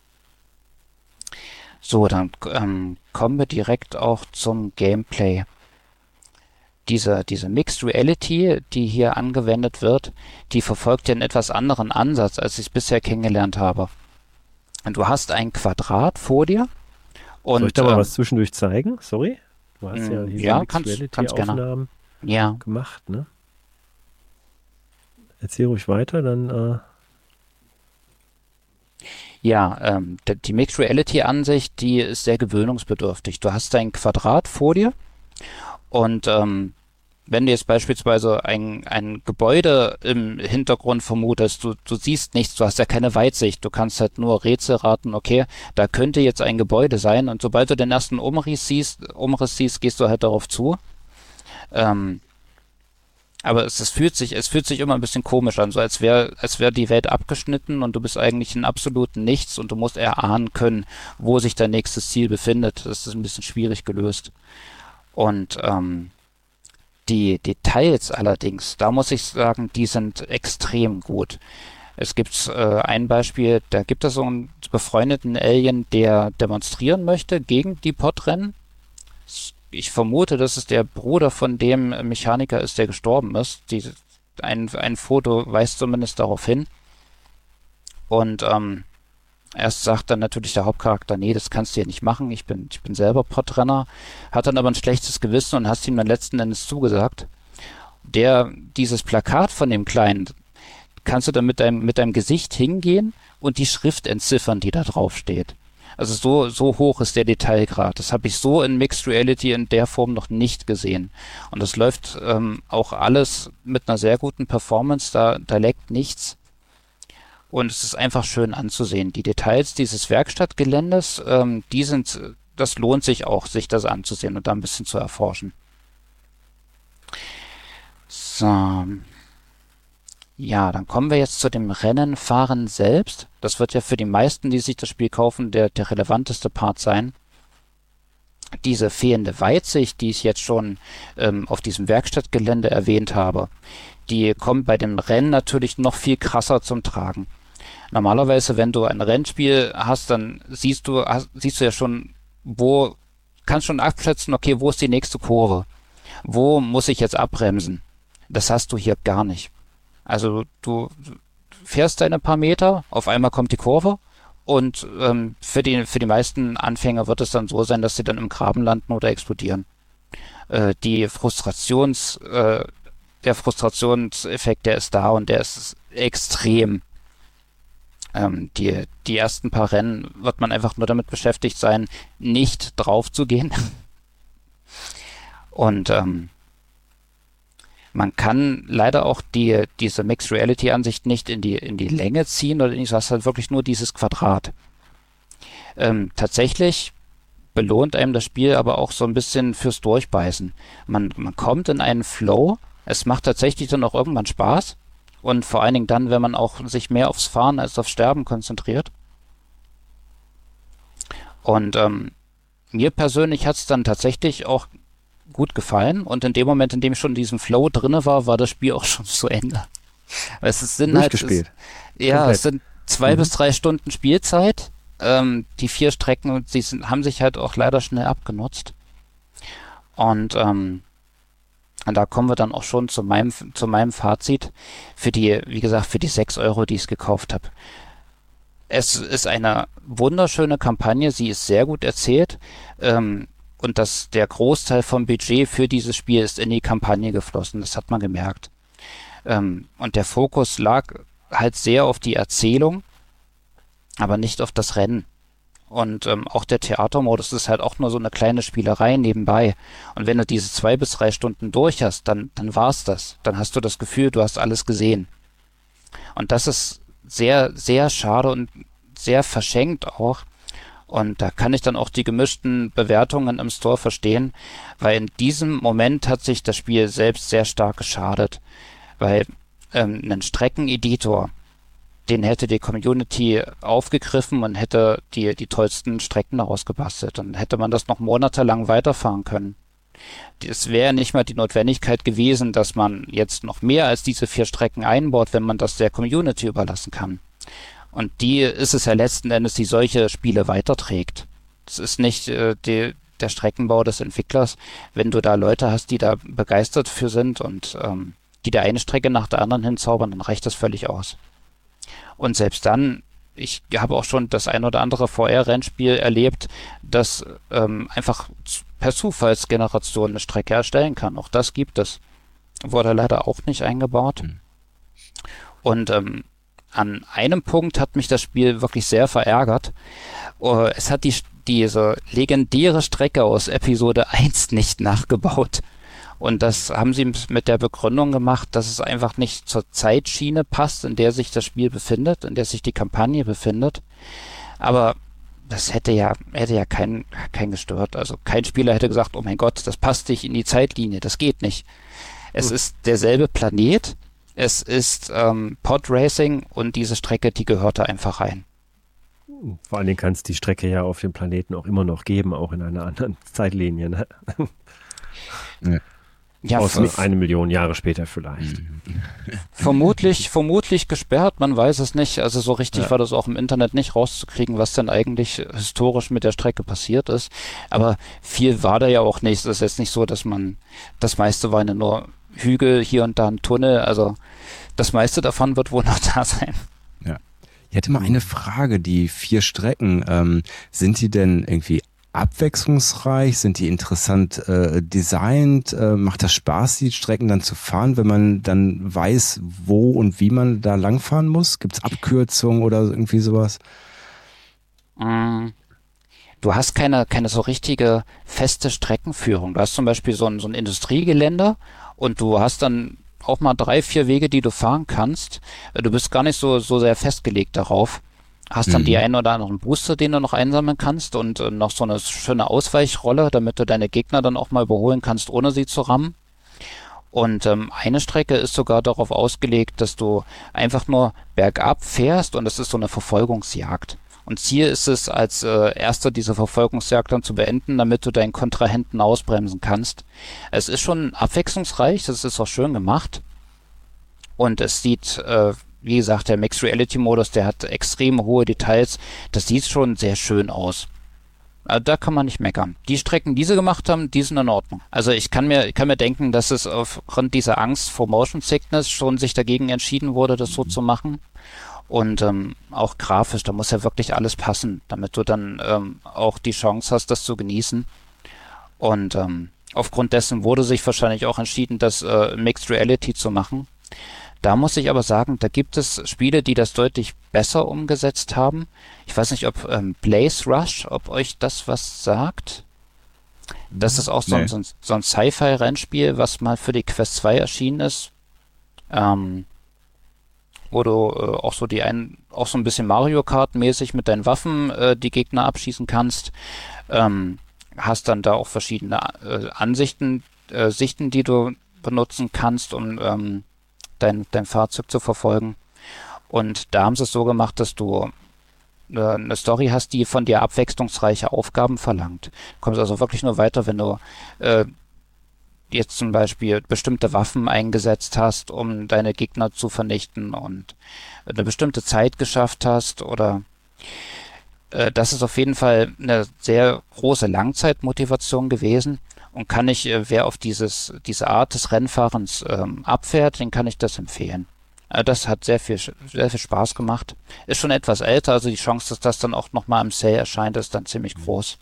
So, dann ähm, kommen wir direkt auch zum Gameplay. Diese, diese Mixed Reality, die hier angewendet wird, die verfolgt ja einen etwas anderen Ansatz, als ich es bisher kennengelernt habe. Und du hast ein Quadrat vor dir. Und, Soll ich da mal ähm, was zwischendurch zeigen? Sorry? Du hast ja diese ja, Mixed kannst, Reality kannst Aufnahmen gerne. Ja. gemacht, ne? Erzähl ruhig weiter, dann äh Ja, ähm, die Mixed Reality Ansicht, die ist sehr gewöhnungsbedürftig. Du hast ein Quadrat vor dir und ähm, wenn du jetzt beispielsweise ein, ein Gebäude im Hintergrund vermutest, du, du siehst nichts, du hast ja keine Weitsicht, du kannst halt nur Rätsel raten, okay, da könnte jetzt ein Gebäude sein und sobald du den ersten Umriss siehst, Umriss siehst, gehst du halt darauf zu. Ähm, Aber es, es fühlt sich, es fühlt sich immer ein bisschen komisch an, so als wäre, als wäre die Welt abgeschnitten und du bist eigentlich in absoluten Nichts und du musst erahnen können, wo sich dein nächstes Ziel befindet. Das ist ein bisschen schwierig gelöst. Und ähm, die Details allerdings, da muss ich sagen, die sind extrem gut. Es gibt äh, ein Beispiel, da gibt es so einen befreundeten Alien, der demonstrieren möchte gegen die Podrennen. Ich vermute, dass es der Bruder von dem Mechaniker ist, der gestorben ist. Die, ein, ein Foto weist zumindest darauf hin. Und ähm, erst sagt dann natürlich der Hauptcharakter, nee, das kannst du ja nicht machen, ich bin, ich bin selber Podrenner. Hat dann aber ein schlechtes Gewissen und hast ihm dann letzten Endes zugesagt. Der, dieses Plakat von dem Kleinen, kannst du dann mit deinem, mit deinem Gesicht hingehen und die Schrift entziffern, die da drauf steht. Also so, so hoch ist der Detailgrad. Das habe ich so in Mixed Reality in der Form noch nicht gesehen. Und das läuft ähm, auch alles mit einer sehr guten Performance. Da, da leckt nichts. Und es ist einfach schön anzusehen. Die Details dieses Werkstattgeländes, ähm, die sind, das lohnt sich auch, sich das anzusehen und da ein bisschen zu erforschen. So. Ja, dann kommen wir jetzt zu dem Rennenfahren selbst. Das wird ja für die meisten, die sich das Spiel kaufen, der, der relevanteste Part sein. Diese fehlende Weitsicht, die ich jetzt schon ähm, auf diesem Werkstattgelände erwähnt habe, die kommt bei dem Rennen natürlich noch viel krasser zum Tragen. Normalerweise, wenn du ein Rennspiel hast, dann siehst du, hast, siehst du ja schon, wo, kannst schon abschätzen, okay, wo ist die nächste Kurve? Wo muss ich jetzt abbremsen? Das hast du hier gar nicht. Also du fährst deine paar Meter, auf einmal kommt die Kurve und ähm, für die, für die meisten Anfänger wird es dann so sein, dass sie dann im Graben landen oder explodieren. Äh, die Frustrations, äh, der Frustrationseffekt, der ist da und der ist extrem. Ähm, die, die ersten paar Rennen wird man einfach nur damit beschäftigt sein, nicht drauf zu gehen. Und ähm, man kann leider auch die, diese Mixed Reality Ansicht nicht in die, in die Länge ziehen oder nicht, du hast halt wirklich nur dieses Quadrat. Ähm, tatsächlich belohnt einem das Spiel aber auch so ein bisschen fürs Durchbeißen. Man, man kommt in einen Flow, es macht tatsächlich dann auch irgendwann Spaß und vor allen Dingen dann, wenn man auch sich mehr aufs Fahren als aufs Sterben konzentriert. Und ähm, mir persönlich hat es dann tatsächlich auch gut gefallen und in dem Moment, in dem ich schon in diesem Flow drinne war, war das Spiel auch schon zu Ende. Es sind halt, es, ja, Komplett. es sind zwei mhm. bis drei Stunden Spielzeit. Ähm, die vier Strecken, die sind, haben sich halt auch leider schnell abgenutzt. Und, ähm, und da kommen wir dann auch schon zu meinem, zu meinem Fazit für die, wie gesagt, für die sechs Euro, die ich gekauft habe. Es ist eine wunderschöne Kampagne, sie ist sehr gut erzählt. Ähm, Und das, der Großteil vom Budget für dieses Spiel ist in die Kampagne geflossen. Das hat man gemerkt. Ähm, und der Fokus lag halt sehr auf die Erzählung, aber nicht auf das Rennen. Und ähm, auch der Theatermodus ist halt auch nur so eine kleine Spielerei nebenbei. Und wenn du diese zwei bis drei Stunden durch hast, dann, dann war's das. Dann hast du das Gefühl, du hast alles gesehen. Und das ist sehr, sehr schade und sehr verschenkt auch. Und da kann ich dann auch die gemischten Bewertungen im Store verstehen, weil in diesem Moment hat sich das Spiel selbst sehr stark geschadet. Weil ähm, einen Streckeneditor, den hätte die Community aufgegriffen und hätte die, die tollsten Strecken daraus gebastelt. Dann hätte man das noch monatelang weiterfahren können. Es wäre nicht mal die Notwendigkeit gewesen, dass man jetzt noch mehr als diese vier Strecken einbaut, wenn man das der Community überlassen kann. Und die ist es ja letzten Endes, die solche Spiele weiterträgt. Das ist nicht äh, die, der Streckenbau des Entwicklers. Wenn du da Leute hast, die da begeistert für sind und ähm, die der eine Strecke nach der anderen hinzaubern, dann reicht das völlig aus. Und selbst dann, ich habe auch schon das ein oder andere V R-Rennspiel erlebt, das ähm, einfach per Zufallsgeneration eine Strecke erstellen kann. Auch das gibt es. Wurde leider auch nicht eingebaut. Mhm. Und ähm, an einem Punkt hat mich das Spiel wirklich sehr verärgert. Uh, es hat die, diese legendäre Strecke aus Episode eins nicht nachgebaut. Und das haben sie mit der Begründung gemacht, dass es einfach nicht zur Zeitschiene passt, in der sich das Spiel befindet, in der sich die Kampagne befindet. Aber das hätte ja, hätte ja keinen, keinen gestört. Also kein Spieler hätte gesagt, oh mein Gott, das passt nicht in die Zeitlinie, das geht nicht. Es hm. ist derselbe Planet. Es ist ähm, Podracing und diese Strecke, die gehört da einfach rein. Vor allen Dingen kann es die Strecke ja auf dem Planeten auch immer noch geben, auch in einer anderen Zeitlinie. Ne? Ja. Ja, Außer eine Million Jahre später vielleicht. Vermutlich, vermutlich gesperrt, man weiß es nicht. Also so richtig ja. war das auch im Internet nicht rauszukriegen, was denn eigentlich historisch mit der Strecke passiert ist. Aber viel war da ja auch nicht. Es ist jetzt nicht so, dass man, das meiste waren ja nur Hügel, hier und da ein Tunnel. Also das meiste davon wird wohl noch da sein. Ja. Ich hätte mal eine Frage. Die vier Strecken, ähm, sind die denn irgendwie abwechslungsreich? Sind die interessant äh, designt? Äh, macht das Spaß, die Strecken dann zu fahren, wenn man dann weiß, wo und wie man da langfahren muss? Gibt es Abkürzungen oder irgendwie sowas? Du hast keine, keine so richtige feste Streckenführung. Du hast zum Beispiel so ein, so ein Industriegelände und du hast dann auch mal drei, vier Wege, die du fahren kannst. Du bist gar nicht so, so sehr festgelegt darauf. Hast dann mhm. die einen oder anderen Booster, den du noch einsammeln kannst und äh, noch so eine schöne Ausweichrolle, damit du deine Gegner dann auch mal überholen kannst, ohne sie zu rammen. Und ähm, eine Strecke ist sogar darauf ausgelegt, dass du einfach nur bergab fährst und es ist so eine Verfolgungsjagd. Und Ziel ist es, als äh, erster diese Verfolgungsjagd dann zu beenden, damit du deinen Kontrahenten ausbremsen kannst. Es ist schon abwechslungsreich, das ist auch schön gemacht. Und es sieht, äh, wie gesagt, der Mixed Reality Modus, der hat extrem hohe Details. Das sieht schon sehr schön aus. Also da kann man nicht meckern. Die Strecken, die sie gemacht haben, die sind in Ordnung. Also ich kann mir, ich kann mir denken, dass es aufgrund dieser Angst vor Motion Sickness schon sich dagegen entschieden wurde, das so zu machen. Und ähm, auch grafisch, da muss ja wirklich alles passen, damit du dann ähm, auch die Chance hast, das zu genießen. Und ähm, aufgrund dessen wurde sich wahrscheinlich auch entschieden, das äh, Mixed Reality zu machen. Da muss ich aber sagen, da gibt es Spiele, die das deutlich besser umgesetzt haben. Ich weiß nicht, ob ähm, Blaze Rush, ob euch das was sagt. Das ist auch so, nee. ein, so ein, so ein Sci-Fi-Rennspiel, was mal für die Quest zwei erschienen ist. Ähm, wo du äh, auch so die ein, auch so ein bisschen Mario Kart-mäßig mit deinen Waffen äh, die Gegner abschießen kannst. Ähm, hast dann da auch verschiedene äh, Ansichten, äh, Sichten, die du benutzen kannst, um ähm, dein, dein Fahrzeug zu verfolgen. Und da haben sie es so gemacht, dass du äh, eine Story hast, die von dir abwechslungsreiche Aufgaben verlangt. Du kommst also wirklich nur weiter, wenn du äh, jetzt zum Beispiel bestimmte Waffen eingesetzt hast, um deine Gegner zu vernichten und eine bestimmte Zeit geschafft hast oder äh, das ist auf jeden Fall eine sehr große Langzeitmotivation gewesen und kann ich, äh, wer auf dieses diese Art des Rennfahrens ähm, abfährt, den kann ich das empfehlen. Äh, das hat sehr viel sehr viel Spaß gemacht. Ist schon etwas älter, also die Chance, dass das dann auch nochmal im Sale erscheint, ist dann ziemlich groß.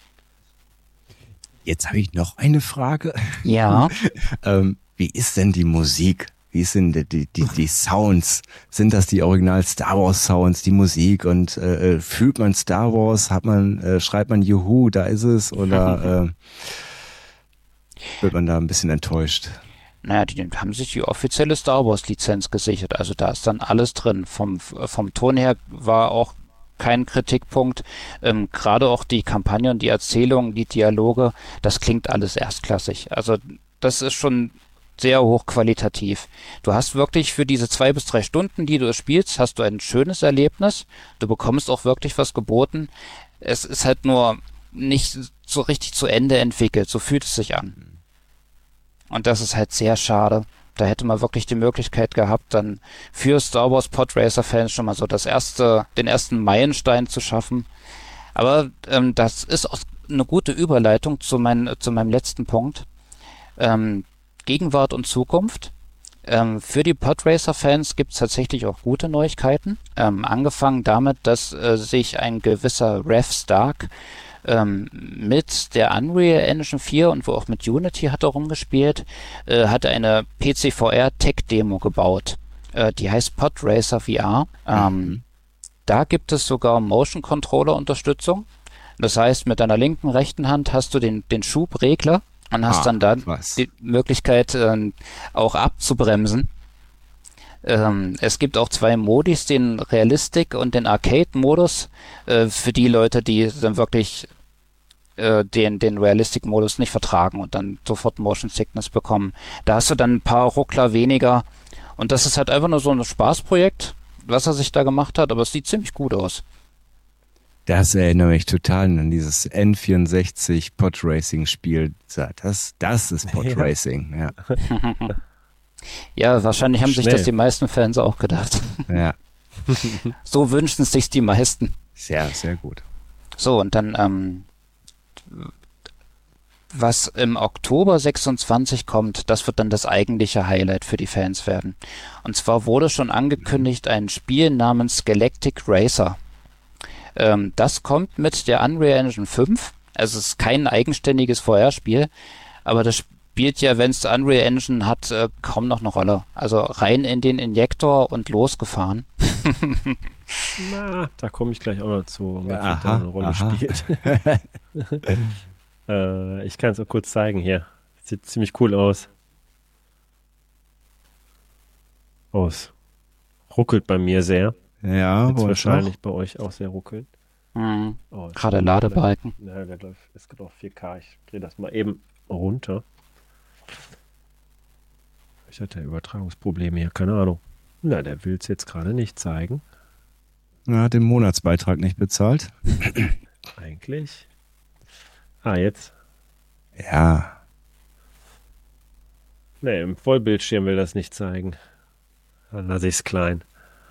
Jetzt habe ich noch eine Frage. Ja. ähm, wie ist denn die Musik? Wie sind die, die, die, die Sounds? Sind das die Original Star Wars Sounds, die Musik? Und äh, fühlt man Star Wars? Hat man, äh, schreibt man Juhu, da ist es? Oder äh, wird man da ein bisschen enttäuscht? Naja, die haben sich die offizielle Star Wars Lizenz gesichert. Also da ist dann alles drin. Vom, vom Ton her war auch kein Kritikpunkt. Ähm, gerade auch die Kampagne und die Erzählung, die Dialoge, das klingt alles erstklassig. Also das ist schon sehr hochqualitativ. Du hast wirklich für diese zwei bis drei Stunden, die du es spielst, hast du ein schönes Erlebnis. Du bekommst auch wirklich was geboten. Es ist halt nur nicht so richtig zu Ende entwickelt. So fühlt es sich an. Und das ist halt sehr schade. Da hätte man wirklich die Möglichkeit gehabt, dann für Star Wars Podracer-Fans schon mal so das erste, den ersten Meilenstein zu schaffen. Aber ähm, das ist auch eine gute Überleitung zu, mein, zu meinem letzten Punkt. Ähm, Gegenwart und Zukunft. Ähm, für die Podracer-Fans gibt es tatsächlich auch gute Neuigkeiten. Ähm, angefangen damit, dass äh, sich ein gewisser Rev Stark ähm, mit der Unreal Engine vier und wo auch mit Unity hat er rumgespielt, äh, hat eine P C V R-Tech-Demo gebaut. Äh, die heißt Podracer V R. Ähm, mhm. Da gibt es sogar Motion-Controller-Unterstützung. Das heißt, mit deiner linken, rechten Hand hast du den, den Schubregler und hast ah, dann da was. die Möglichkeit, äh, auch abzubremsen. Ähm, es gibt auch zwei Modis, den Realistic und den Arcade-Modus, äh, für die Leute, die dann wirklich äh, den, den Realistic-Modus nicht vertragen und dann sofort Motion Sickness bekommen. Da hast du dann ein paar Ruckler weniger und das ist halt einfach nur so ein Spaßprojekt, was er sich da gemacht hat, aber es sieht ziemlich gut aus. Das erinnert mich total an dieses N vierundsechzig Podracing-Spiel. Das, das ist Podracing, ja. ja. Ja, wahrscheinlich haben Schnell. sich das die meisten Fans auch gedacht. Ja. So wünschen es sich die meisten. Sehr, sehr gut. So, und dann, ähm, was im Oktober sechsundzwanzig kommt, das wird dann das eigentliche Highlight für die Fans werden. Und zwar wurde schon angekündigt ein Spiel namens Galactic Racer. Ähm, das kommt mit der Unreal Engine fünf. Also es ist kein eigenständiges V R-Spiel, aber das spielt ja, wenn es Unreal Engine hat, äh, kaum noch eine Rolle. Also rein in den Injektor und losgefahren. Na, da komme ich gleich auch noch zu, wenn aha, da eine Rolle aha. spielt. äh, ich kann es auch kurz zeigen hier. Sieht ziemlich cool aus. Aus. Ruckelt bei mir sehr. Ja, Jetzt wohl wahrscheinlich noch. bei euch auch sehr ruckelt. Mhm. Oh, Gerade Ladebalken. Ja, der läuft, es geht auf vier K. Ich drehe das mal eben runter. Vielleicht hat er Übertragungsprobleme hier, keine Ahnung. Na, der will es jetzt gerade nicht zeigen. Er hat den Monatsbeitrag nicht bezahlt. Eigentlich. Ah, jetzt. Ja. Nee, im Vollbildschirm will das nicht zeigen. Dann lasse ich es klein.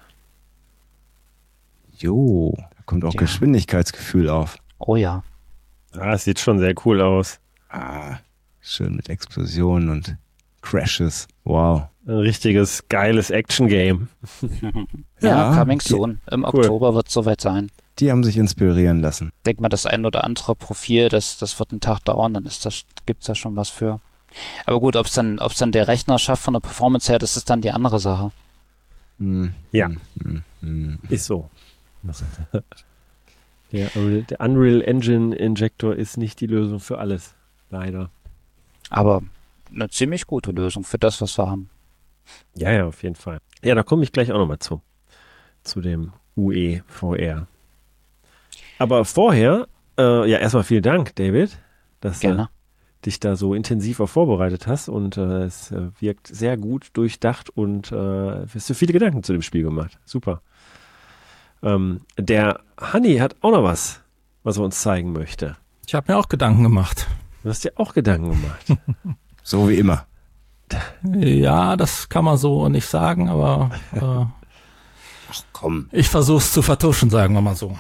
Jo, da kommt auch Ja. Geschwindigkeitsgefühl auf. Oh ja. Ah, es sieht schon sehr cool aus. Ah, schön mit Explosionen und Crashes. Wow. Ein richtiges, geiles Action-Game. Ja, Ja, coming die- soon. Im Cool. Oktober wird es soweit sein. Die haben sich inspirieren lassen. Ich denke mal, das ein oder andere Profil, das, das wird einen Tag dauern, dann ist das, gibt's da schon was für. Aber gut, ob es dann, ob's dann der Rechner schafft von der Performance her, das ist dann die andere Sache. Hm. Ja. Hm, hm. Ist so. Der, Unreal- der Unreal Engine Injector ist nicht die Lösung für alles. Leider. Aber eine ziemlich gute Lösung für das, was wir haben. Ja, ja, auf jeden Fall. Ja, da komme ich gleich auch nochmal zu. Zu dem U E V R. Aber vorher, äh, ja, erstmal vielen Dank, David, dass du Gerne. dich da so intensiv auch vorbereitet hast und äh, es äh, wirkt sehr gut durchdacht und äh, hast du viele Gedanken zu dem Spiel gemacht. Super. Ähm, der Hanni hat auch noch was, was er uns zeigen möchte. Ich habe mir auch Gedanken gemacht. Du hast dir auch Gedanken gemacht. So wie immer. Ja, das kann man so nicht sagen, aber äh, Ach komm. ich versuche es zu vertuschen, sagen wir mal so.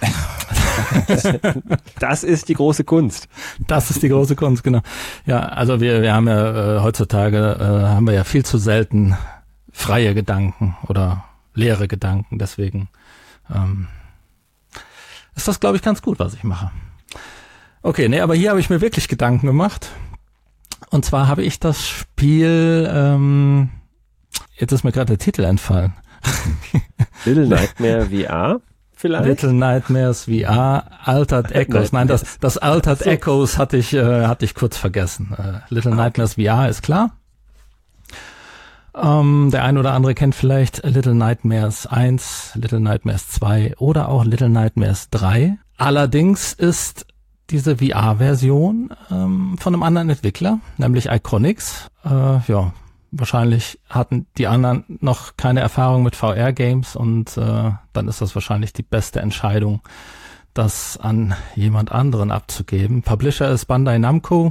Das ist die große Kunst. Das ist die große Kunst, genau. Ja, also wir, wir haben ja äh, heutzutage, äh, haben wir ja viel zu selten freie Gedanken oder leere Gedanken. Deswegen ähm, ist das, glaube ich, ganz gut, was ich mache. Okay, nee, aber hier habe ich mir wirklich Gedanken gemacht. Und zwar habe ich das Spiel, ähm, jetzt ist mir gerade der Titel entfallen. Little Nightmare V R vielleicht? Little Nightmares V R, Altered Echoes. Nein, das, das Altered So. Echoes hatte ich, äh, hatte ich kurz vergessen. Äh, Little Nightmares V R ist klar. Ähm, der ein oder andere kennt vielleicht Little Nightmares eins, Little Nightmares zwei oder auch Little Nightmares drei. Allerdings ist diese V R-Version ähm, von einem anderen Entwickler, nämlich Iconics. Äh, ja, wahrscheinlich hatten die anderen noch keine Erfahrung mit V R-Games und äh, dann ist das wahrscheinlich die beste Entscheidung, das an jemand anderen abzugeben. Publisher ist Bandai Namco,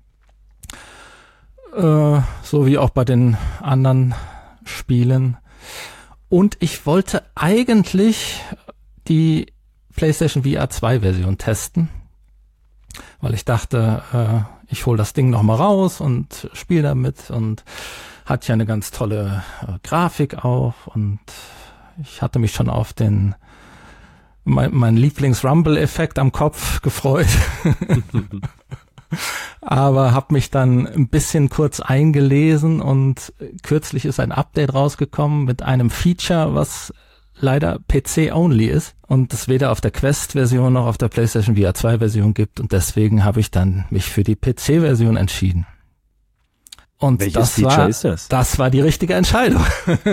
äh, so wie auch bei den anderen Spielen. Und ich wollte eigentlich die PlayStation V R zwei Version testen, weil ich dachte, äh, ich hole das Ding nochmal raus und spiele damit und hat ja eine ganz tolle äh, Grafik auch und ich hatte mich schon auf den mein, mein Lieblings-Rumble-Effekt am Kopf gefreut. Aber habe mich dann ein bisschen kurz eingelesen und kürzlich ist ein Update rausgekommen mit einem Feature, was leider P C-only ist und es weder auf der Quest-Version noch auf der PlayStation V R zwei Version gibt und deswegen habe ich dann mich für die P C-Version entschieden. Und Welches das Feature war, ist das? Das war die richtige Entscheidung.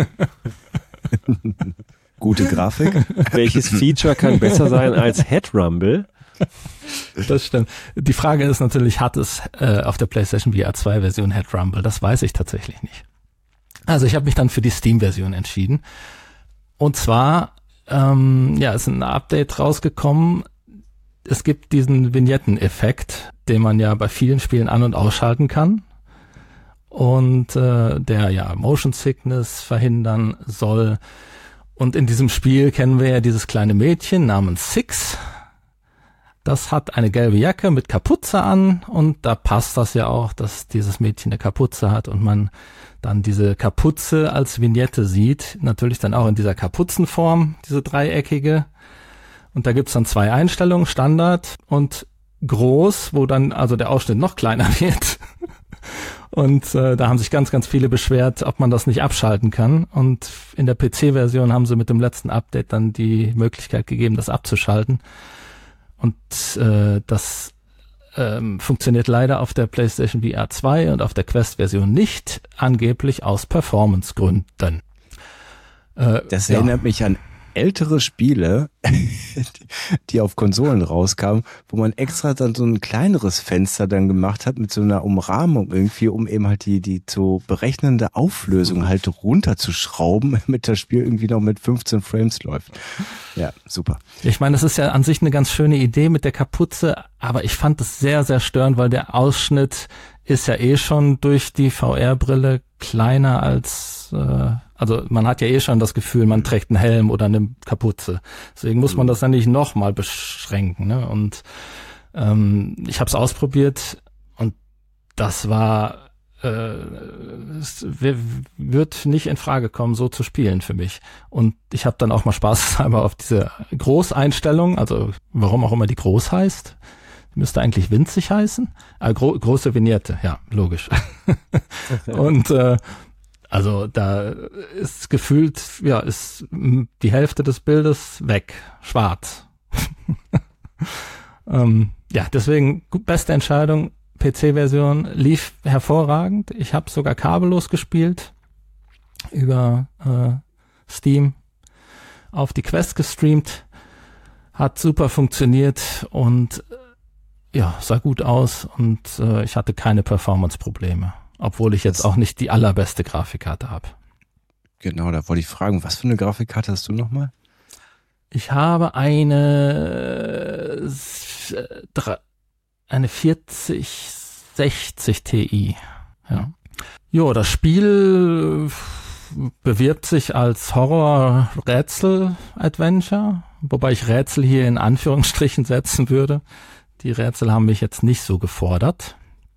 Gute Grafik. Welches Feature kann besser sein als Head Rumble? Das stimmt. Die Frage ist natürlich, hat es äh, auf der PlayStation V R zwei Version Head Rumble? Das weiß ich tatsächlich nicht. Also ich habe mich dann für die Steam-Version entschieden. Und zwar, ähm, ja, ist ein Update rausgekommen. Es gibt diesen Vignetten-Effekt, den man ja bei vielen Spielen an- und ausschalten kann. Und äh, der ja Motion Sickness verhindern soll. Und in diesem Spiel kennen wir ja dieses kleine Mädchen namens Six. Das hat eine gelbe Jacke mit Kapuze an und da passt das ja auch, dass dieses Mädchen eine Kapuze hat und man dann diese Kapuze als Vignette sieht. Natürlich dann auch in dieser Kapuzenform, diese dreieckige. Und da gibt's dann zwei Einstellungen, Standard und groß, wo dann also der Ausschnitt noch kleiner wird. Und äh, da haben sich ganz, ganz viele beschwert, ob man das nicht abschalten kann. Und in der P C-Version haben sie mit dem letzten Update dann die Möglichkeit gegeben, das abzuschalten. Und äh, das ähm, funktioniert leider auf der PlayStation V R zwei und auf der Quest-Version nicht, angeblich aus Performance-Gründen. Äh, Das ja. erinnert mich an ältere Spiele, die, die auf Konsolen rauskamen, wo man extra dann so ein kleineres Fenster dann gemacht hat mit so einer Umrahmung irgendwie, um eben halt die, die zu berechnende Auflösung halt runterzuschrauben, damit das Spiel irgendwie noch mit fünfzehn Frames läuft. Ja, super. Ich meine, das ist ja an sich eine ganz schöne Idee mit der Kapuze, aber ich fand es sehr, sehr störend, weil der Ausschnitt ist ja eh schon durch die V R-Brille kleiner als, äh, also man hat ja eh schon das Gefühl, man trägt einen Helm oder eine Kapuze. Deswegen muss man das dann nicht nochmal beschränken. Ne? Und ähm, ich habe es ausprobiert und das war, äh, es wird nicht in Frage kommen, so zu spielen für mich. Und ich habe dann auch mal spaßhalber auf diese Großeinstellung, also warum auch immer die groß heißt, müsste eigentlich winzig heißen. Ah, gro- große Vignette, ja, logisch. Und äh, also da ist gefühlt, ja, ist die Hälfte des Bildes weg, schwarz. ähm, ja, deswegen beste Entscheidung, P C-Version lief hervorragend. Ich habe sogar kabellos gespielt über äh, Steam, auf die Quest gestreamt, hat super funktioniert und ja, sah gut aus und äh, ich hatte keine Performance-Probleme, obwohl ich jetzt auch nicht die allerbeste Grafikkarte habe. Genau, da wollte ich fragen, was für eine Grafikkarte hast du nochmal? Ich habe eine äh, eine vierzig sechzig Ti. Ja. Jo, das Spiel bewirbt sich als Horror-Rätsel-Adventure, wobei ich Rätsel hier in Anführungsstrichen setzen würde. Die Rätsel haben mich jetzt nicht so gefordert.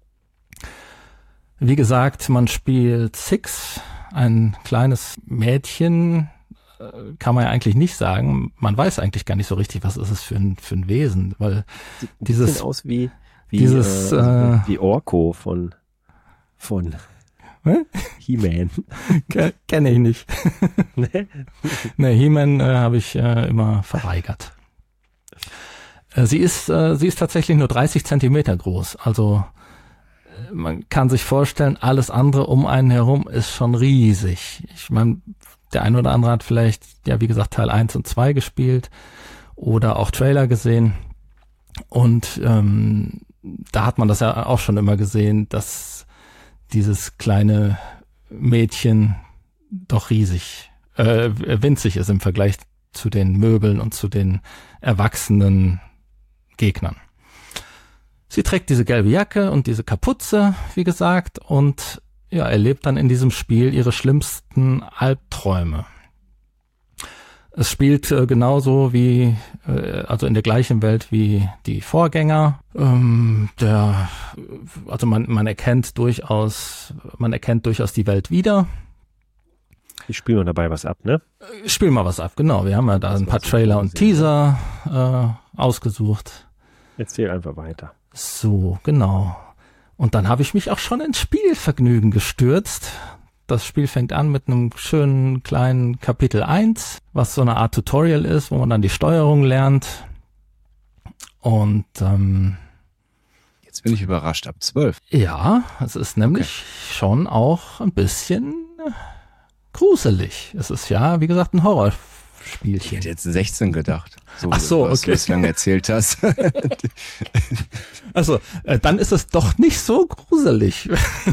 Wie gesagt, man spielt Six, ein kleines Mädchen, kann man ja eigentlich nicht sagen. Man weiß eigentlich gar nicht so richtig, was ist es für ein, für ein Wesen, weil Sieht dieses ein aus wie, wie, dieses, äh, äh, wie Orko von, von He-Man. Kenne ich nicht. Ne? Ne, He-Man äh, habe ich äh, immer verweigert. Äh, sie ist, äh, sie ist tatsächlich nur dreißig Zentimeter groß. Also äh, man kann sich vorstellen, alles andere um einen herum ist schon riesig. Ich meine, der ein oder andere hat vielleicht, ja wie gesagt, Teil eins und zwei gespielt oder auch Trailer gesehen. Und ähm, da hat man das ja auch schon immer gesehen, dass dieses kleine Mädchen doch riesig, äh, winzig ist im Vergleich zu den Möbeln und zu den erwachsenen Gegnern. Sie trägt diese gelbe Jacke und diese Kapuze, wie gesagt, und ja, erlebt dann in diesem Spiel ihre schlimmsten Albträume. Es spielt äh, genauso wie, äh, also in der gleichen Welt wie die Vorgänger. Ähm, der, also man, man erkennt durchaus, man erkennt durchaus die Welt wieder. Ich spiele mal dabei was ab, ne? Ich spiel mal was ab, genau. Wir haben ja da das ein paar Trailer und Teaser äh, ausgesucht. Erzähl einfach weiter. So, genau. Und dann habe ich mich auch schon ins Spielvergnügen gestürzt. Das Spiel fängt an mit einem schönen kleinen Kapitel eins, was so eine Art Tutorial ist, wo man dann die Steuerung lernt. Und ähm, jetzt bin ich überrascht, ab zwölf. Ja, es ist nämlich okay. schon auch ein bisschen gruselig. Es ist ja, wie gesagt, ein Horrorspielchen. Ich hätte jetzt sechzehn gedacht. So, Ach so, was okay. du bislang erzählt hast. Also, äh, dann ist es doch nicht so gruselig.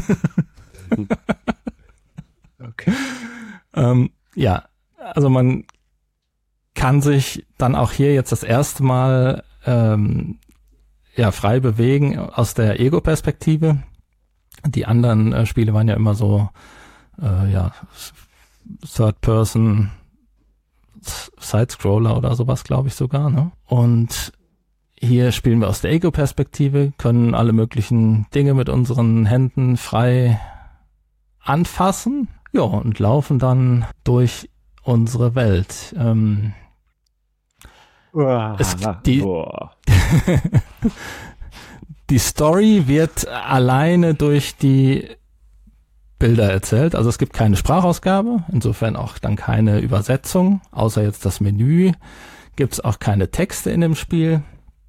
Okay. ähm, ja, also man kann sich dann auch hier jetzt das erste Mal ähm, ja frei bewegen aus der Ego-Perspektive. Die anderen äh, Spiele waren ja immer so äh, ja Third-Person Side-Scroller oder sowas, glaube ich sogar, ne? Und hier spielen wir aus der Ego-Perspektive, können alle möglichen Dinge mit unseren Händen frei anfassen, ja, und laufen dann durch unsere Welt. Ähm, Uah, es, die, die Story wird alleine durch die Bilder erzählt. Also es gibt keine Sprachausgabe, insofern auch dann keine Übersetzung, außer jetzt das Menü. Gibt es auch keine Texte in dem Spiel.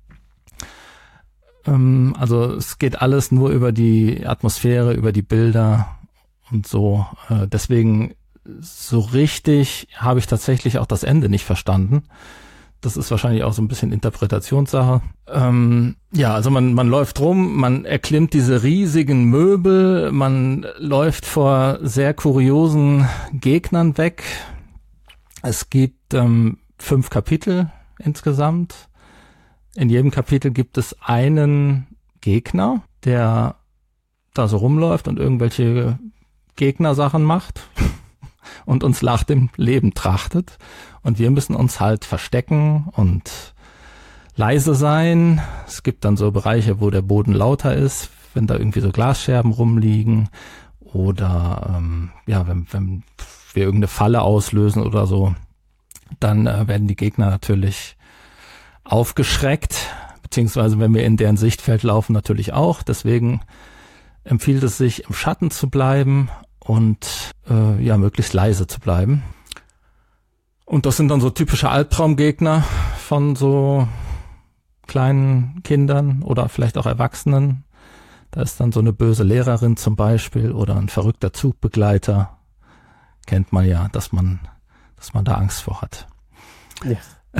Ähm, also es geht alles nur über die Atmosphäre, über die Bilder und so. Äh, deswegen so richtig habe ich tatsächlich auch das Ende nicht verstanden. Das ist wahrscheinlich auch so ein bisschen Interpretationssache. Ähm, ja, also man, man läuft rum, man erklimmt diese riesigen Möbel, man läuft vor sehr kuriosen Gegnern weg. Es gibt ähm, fünf Kapitel insgesamt. In jedem Kapitel gibt es einen Gegner, der da so rumläuft und irgendwelche Gegnersachen macht und uns nach dem Leben trachtet. Und wir müssen uns halt verstecken und leise sein. Es gibt dann so Bereiche, wo der Boden lauter ist, wenn da irgendwie so Glasscherben rumliegen oder ähm, ja, wenn, wenn wir irgendeine Falle auslösen oder so, dann äh, werden die Gegner natürlich aufgeschreckt, beziehungsweise wenn wir in deren Sichtfeld laufen, natürlich auch. Deswegen empfiehlt es sich, im Schatten zu bleiben und äh, ja, möglichst leise zu bleiben. Und das sind dann so typische Albtraumgegner von so kleinen Kindern oder vielleicht auch Erwachsenen. Da ist dann so eine böse Lehrerin zum Beispiel oder ein verrückter Zugbegleiter. Kennt man ja, dass man, dass man da Angst vor hat. Ja.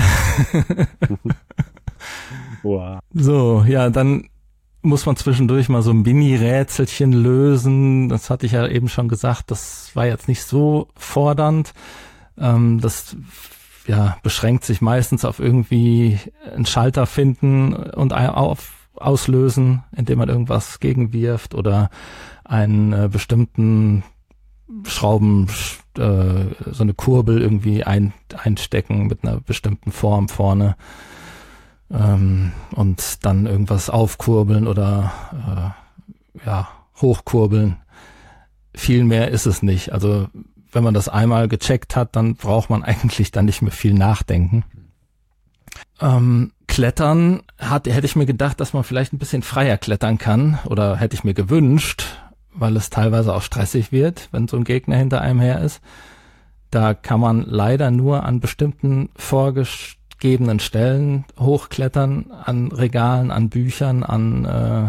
Wow. So, ja, dann muss man zwischendurch mal so ein Mini-Rätselchen lösen. Das hatte ich ja eben schon gesagt, das war jetzt nicht so fordernd. Ähm, das ja beschränkt sich meistens auf irgendwie einen Schalter finden und auf, auslösen, indem man irgendwas gegenwirft oder einen äh, bestimmten Schrauben, äh, so eine Kurbel irgendwie ein, einstecken mit einer bestimmten Form vorne ähm, und dann irgendwas aufkurbeln oder äh, ja hochkurbeln. Viel mehr ist es nicht. Also wenn man das einmal gecheckt hat, dann braucht man eigentlich dann nicht mehr viel nachdenken. Ähm, Klettern hat, hätte ich mir gedacht, dass man vielleicht ein bisschen freier klettern kann oder hätte ich mir gewünscht, weil es teilweise auch stressig wird, wenn so ein Gegner hinter einem her ist. Da kann man leider nur an bestimmten vorgegebenen Stellen hochklettern, an Regalen, an Büchern, an,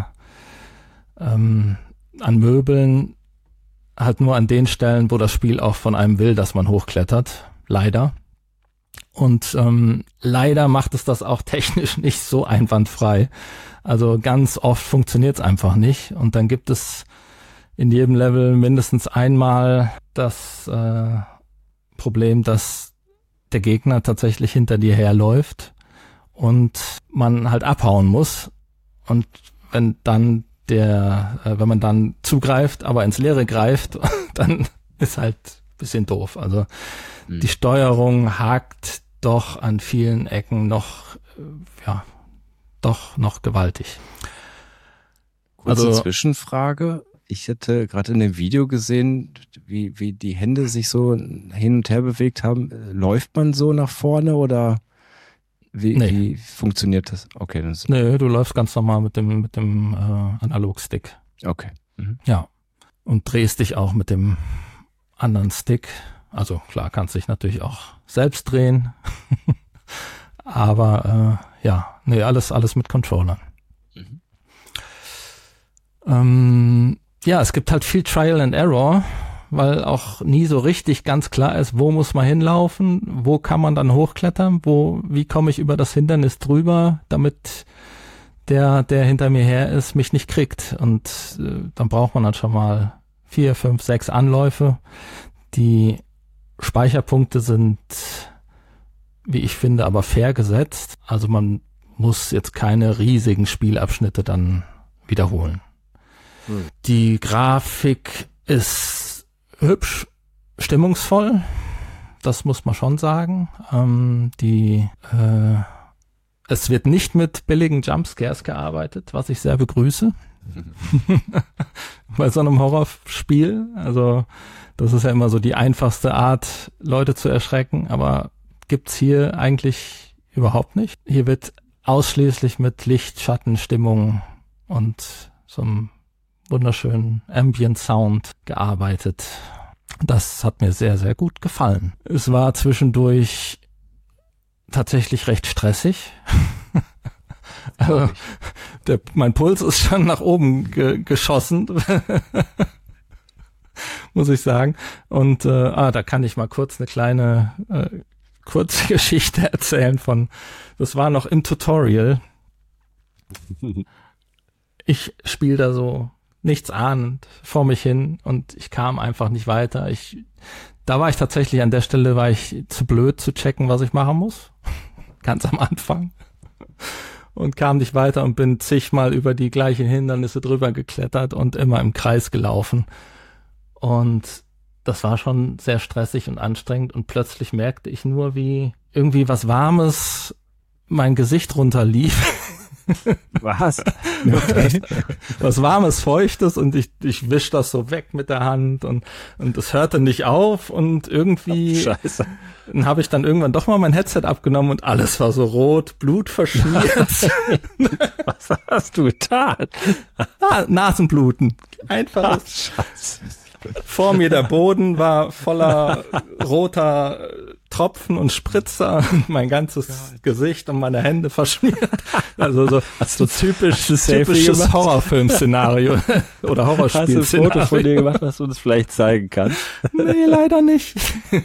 äh, ähm, an Möbeln, halt nur an den Stellen, wo das Spiel auch von einem will, dass man hochklettert, leider. Und ähm, leider macht es das auch technisch nicht so einwandfrei. Also ganz oft funktioniert es einfach nicht. Und dann gibt es in jedem Level mindestens einmal das äh, Problem, dass der Gegner tatsächlich hinter dir herläuft und man halt abhauen muss. Und wenn dann der, äh, wenn man dann zugreift, aber ins Leere greift, dann ist halt ein bisschen doof. Also mhm. die Steuerung hakt doch an vielen Ecken noch, äh, ja, doch noch gewaltig. Kurze Also Zwischenfrage. Ich hätte gerade in dem Video gesehen, wie, wie die Hände sich so hin und her bewegt haben. Läuft man so nach vorne oder wie, nee. wie funktioniert das? Okay, dann ist Nee, du läufst ganz normal mit dem, mit dem äh, Analogstick. Okay. Mhm. Ja. Und drehst dich auch mit dem anderen Stick. Also klar, kannst dich natürlich auch selbst drehen. Aber äh, ja, nee, alles, alles mit Controllern. Mhm. Ähm, ja, es gibt halt viel Trial and Error, weil auch nie so richtig ganz klar ist, wo muss man hinlaufen, wo kann man dann hochklettern, wo, wie komme ich über das Hindernis drüber, damit der, der hinter mir her ist, mich nicht kriegt. Und äh, dann braucht man dann schon mal vier, fünf, sechs Anläufe. Die Speicherpunkte sind, wie ich finde, aber fair gesetzt. Also man muss jetzt keine riesigen Spielabschnitte dann wiederholen. Hm. Die Grafik ist hübsch, stimmungsvoll, das muss man schon sagen. Ähm, die, äh, es wird nicht mit billigen Jumpscares gearbeitet, was ich sehr begrüße. Bei so einem Horrorspiel. Also das ist ja immer so die einfachste Art, Leute zu erschrecken, aber gibt's hier eigentlich überhaupt nicht. Hier wird ausschließlich mit Licht, Schatten, Stimmung und so einem wunderschönen Ambient Sound gearbeitet. Das hat mir sehr, sehr gut gefallen. Es war zwischendurch tatsächlich recht stressig. Also, der, mein Puls ist schon nach oben ge- geschossen. muss ich sagen. Und äh, ah, da kann ich mal kurz eine kleine äh, kurze Geschichte erzählen von, das war noch im Tutorial. Ich spiele da so nichts ahnend vor mich hin und ich kam einfach nicht weiter. Ich, da war ich tatsächlich an der Stelle, war ich zu blöd zu checken, was ich machen muss. Ganz am Anfang. Und kam nicht weiter und bin zigmal über die gleichen Hindernisse drüber geklettert und immer im Kreis gelaufen. Und das war schon sehr stressig und anstrengend und plötzlich merkte ich nur, wie irgendwie was Warmes mein Gesicht runterlief. Was? Okay. Was Warmes, Feuchtes und ich, ich wisch das so weg mit der Hand und, und es hörte nicht auf und irgendwie Scheiße. Dann habe ich dann irgendwann doch mal mein Headset abgenommen und alles war so rot, Blut verschmiert. Was hast du getan? Ah, Nasenbluten. Einfach. Scheiße. Vor mir der Boden war voller roter Tropfen und Spritzer, mein ganzes God. Gesicht und meine Hände verschmiert. Also so, so typisch, typisches Horrorfilm-Szenario oder Horrorspiel-Szenario. Hast du ein Foto von dir gemacht, was du uns vielleicht zeigen kannst? Nee, leider nicht.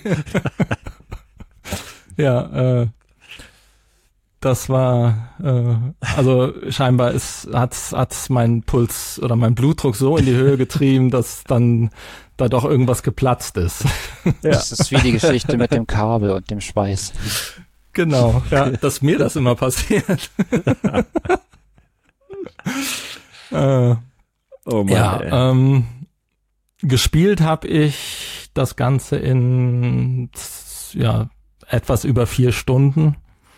Ja, äh, das war, äh, also scheinbar ist, hat's, hat's mein Puls oder mein Blutdruck so in die Höhe getrieben, dass dann da doch irgendwas geplatzt ist. Ja. Das ist wie die Geschichte mit dem Kabel und dem Schweiß. Genau, ja, dass mir das immer passiert. äh, oh Mann, ja, ähm, gespielt habe ich das Ganze in ja etwas über vier Stunden.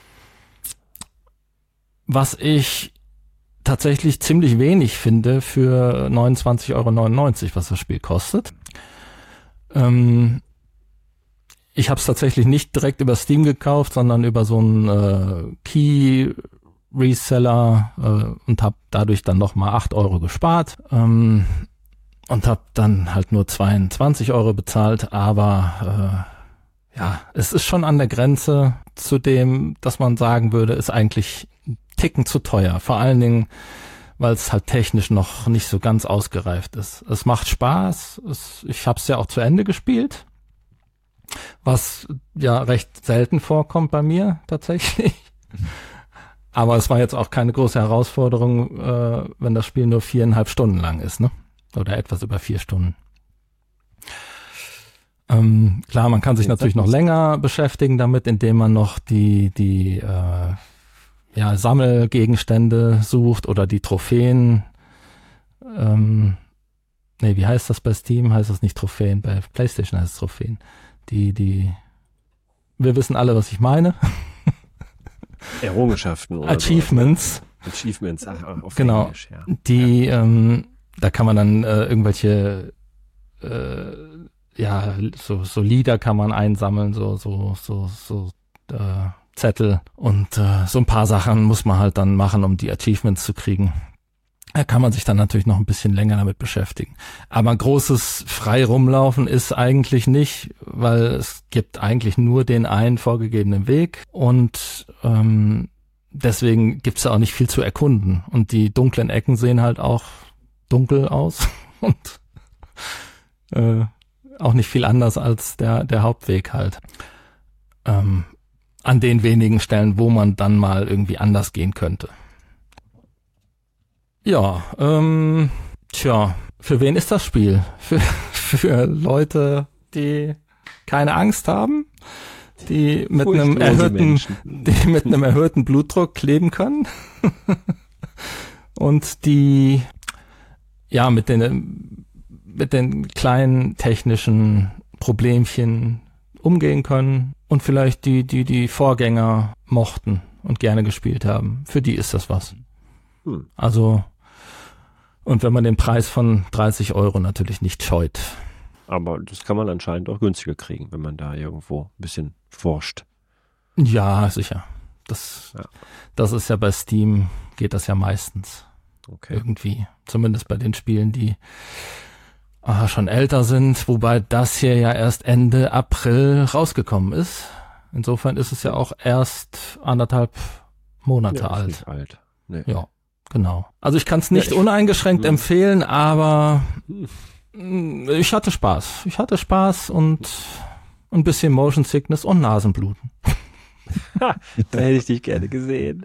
Was ich tatsächlich ziemlich wenig finde für neunundzwanzig Euro neunundneunzig, was das Spiel kostet. Ähm, ich habe es tatsächlich nicht direkt über Steam gekauft, sondern über so einen äh, Key-Reseller äh, und habe dadurch dann nochmal acht Euro gespart ähm, und habe dann halt nur zweiundzwanzig Euro bezahlt, aber äh, ja, es ist schon an der Grenze zu dem, dass man sagen würde, ist eigentlich Ticken zu teuer, vor allen Dingen, weil es halt technisch noch nicht so ganz ausgereift ist. Es macht Spaß, es, ich habe es ja auch zu Ende gespielt, was ja recht selten vorkommt bei mir tatsächlich. Aber es war jetzt auch keine große Herausforderung, äh, wenn das Spiel nur viereinhalb Stunden lang ist, ne? Oder etwas über vier Stunden. Ähm, klar, man kann sich natürlich noch länger beschäftigen damit, indem man noch die die äh, ja, Sammelgegenstände sucht oder die Trophäen. Ähm, nee, wie heißt das bei Steam? Heißt das nicht Trophäen? Bei PlayStation heißt es Trophäen. Die, die, wir wissen alle, was ich meine. Errungenschaften oder Achievements. So. Achievements, ach, auf genau. Englisch, ja. Die, ja. Ähm, da kann man dann äh, irgendwelche, äh, ja, so, so Lieder kann man einsammeln, so, so, so, so, äh, Zettel und äh, so ein paar Sachen muss man halt dann machen, um die Achievements zu kriegen. Da kann man sich dann natürlich noch ein bisschen länger damit beschäftigen. Aber großes frei rumlaufen ist eigentlich nicht, weil es gibt eigentlich nur den einen vorgegebenen Weg und ähm, deswegen gibt's da auch nicht viel zu erkunden. Und die dunklen Ecken sehen halt auch dunkel aus und äh, auch nicht viel anders als der, der Hauptweg halt. Ähm, an den wenigen Stellen, wo man dann mal irgendwie anders gehen könnte. Ja, ähm, tja, für wen ist das Spiel? Für, für Leute, die keine Angst haben, die mit einem erhöhten, die mit einem erhöhten Blutdruck leben können und die ja mit den mit den kleinen technischen Problemchen umgehen können und vielleicht die, die die Vorgänger mochten und gerne gespielt haben. Für die ist das was. Hm. Also, und wenn man den Preis von dreißig Euro natürlich nicht scheut. Aber das kann man anscheinend auch günstiger kriegen, wenn man da irgendwo ein bisschen forscht. Ja, sicher. Das, ja. das ist ja bei Steam, geht das ja meistens. Okay. Irgendwie. Zumindest bei den Spielen, die Ah, schon älter sind, wobei das hier ja erst Ende April rausgekommen ist. Insofern ist es ja auch erst anderthalb Monate ja, alt. Nicht alt. Nee. Ja, genau. Also ich kann es nicht ja, ich, uneingeschränkt mh. empfehlen, aber Ich hatte Spaß. Ich hatte Spaß und ein bisschen Motion Sickness und Nasenbluten. Ha, da hätte ich dich gerne gesehen.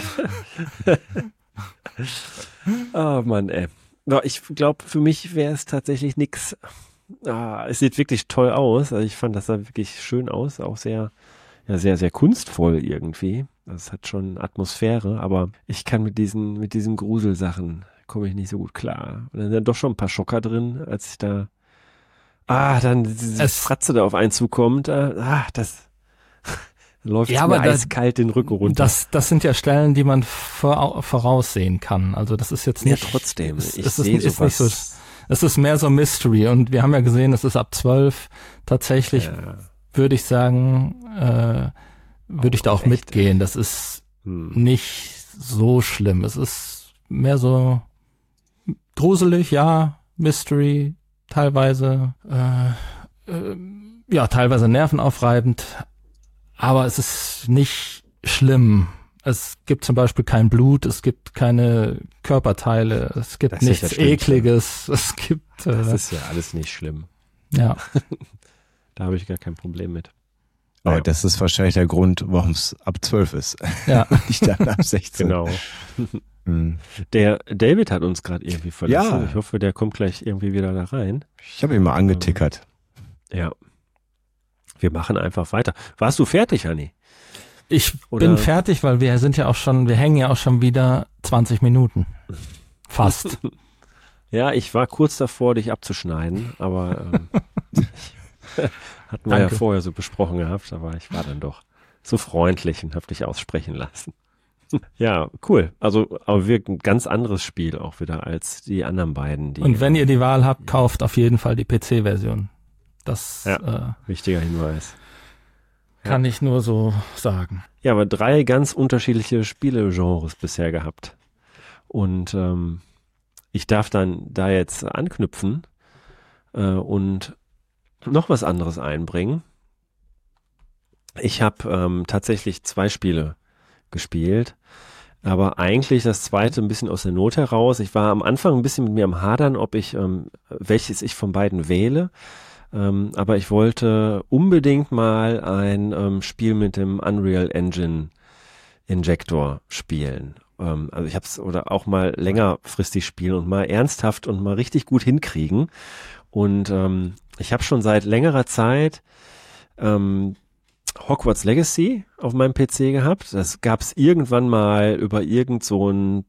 Oh Mann, ey. Ich glaube, für mich wäre es tatsächlich nix. Ah, es sieht wirklich toll aus. Also ich fand, das sah wirklich schön aus. Auch sehr, ja, sehr, sehr kunstvoll irgendwie. Das hat schon Atmosphäre, aber ich kann mit diesen, mit diesen Gruselsachen komme ich nicht so gut klar. Und dann sind doch schon ein paar Schocker drin, als ich da, ah, dann diese es, Fratze da auf einen zukommt. Ah, das läuft ja, mir aber eiskalt den Rücken runter. Das, das sind ja Stellen, die man vor, voraussehen kann. Also das ist jetzt nicht. Ja, trotzdem. Es, ich es sehe ist, ist sowas. nicht so. Es ist mehr so Mystery und wir haben ja gesehen, es ist ab zwölf. Tatsächlich Ja. würde ich sagen, äh, würde ich da auch echt, mitgehen. Das ist Hm. nicht so schlimm. Es ist mehr so gruselig, ja, Mystery, teilweise, äh, äh, ja, teilweise nervenaufreibend, aber es ist nicht schlimm. Es gibt zum Beispiel kein Blut, es gibt keine Körperteile, es gibt Das ist nichts ja schlimm, Ekliges, es gibt, Das äh, ist ja alles nicht schlimm. ja. Da habe ich gar kein Problem mit. Aber Ja. das ist wahrscheinlich der Grund, warum es ab zwölf ist. Ja. Nicht dann ab sechzehn. Genau. Mhm. Der David hat uns gerade irgendwie verlassen. Ja. Ich hoffe, der kommt gleich irgendwie wieder da rein. Ich habe ihn mal angetickert. Ja. Wir machen einfach weiter. Warst du fertig, Hanni? Ich Oder- bin fertig, weil wir sind ja auch schon, wir hängen ja auch schon wieder zwanzig Minuten. Fast. Ja, ich war kurz davor, dich abzuschneiden, aber ähm, hatten wir ja Danke. vorher so besprochen gehabt, aber ich war dann doch so freundlich und habe dich aussprechen lassen. Ja, cool. Also, aber wir ein ganz anderes Spiel auch wieder als die anderen beiden. Die, Und wenn ihr die Wahl habt, kauft auf jeden Fall die P C-Version. Das Ja. Wichtiger Hinweis. äh, kann ich nur so sagen. Ja, aber drei ganz unterschiedliche Spielegenres bisher gehabt. Und ähm, ich darf dann da jetzt anknüpfen äh, und noch was anderes einbringen. Ich habe ähm, tatsächlich zwei Spiele gespielt, aber eigentlich das zweite ein bisschen aus der Not heraus. Ich war am Anfang ein bisschen mit mir am Hadern, ob ich ähm, welches ich von beiden wähle. Ähm, aber ich wollte unbedingt mal ein ähm, Spiel mit dem Unreal Engine Injector spielen. Ähm, also ich habe es oder auch mal längerfristig spielen und mal ernsthaft und mal richtig gut hinkriegen. Und ähm, ich habe schon seit längerer Zeit ähm, Hogwarts Legacy auf meinem P C gehabt. Das gab es irgendwann mal über irgend so ein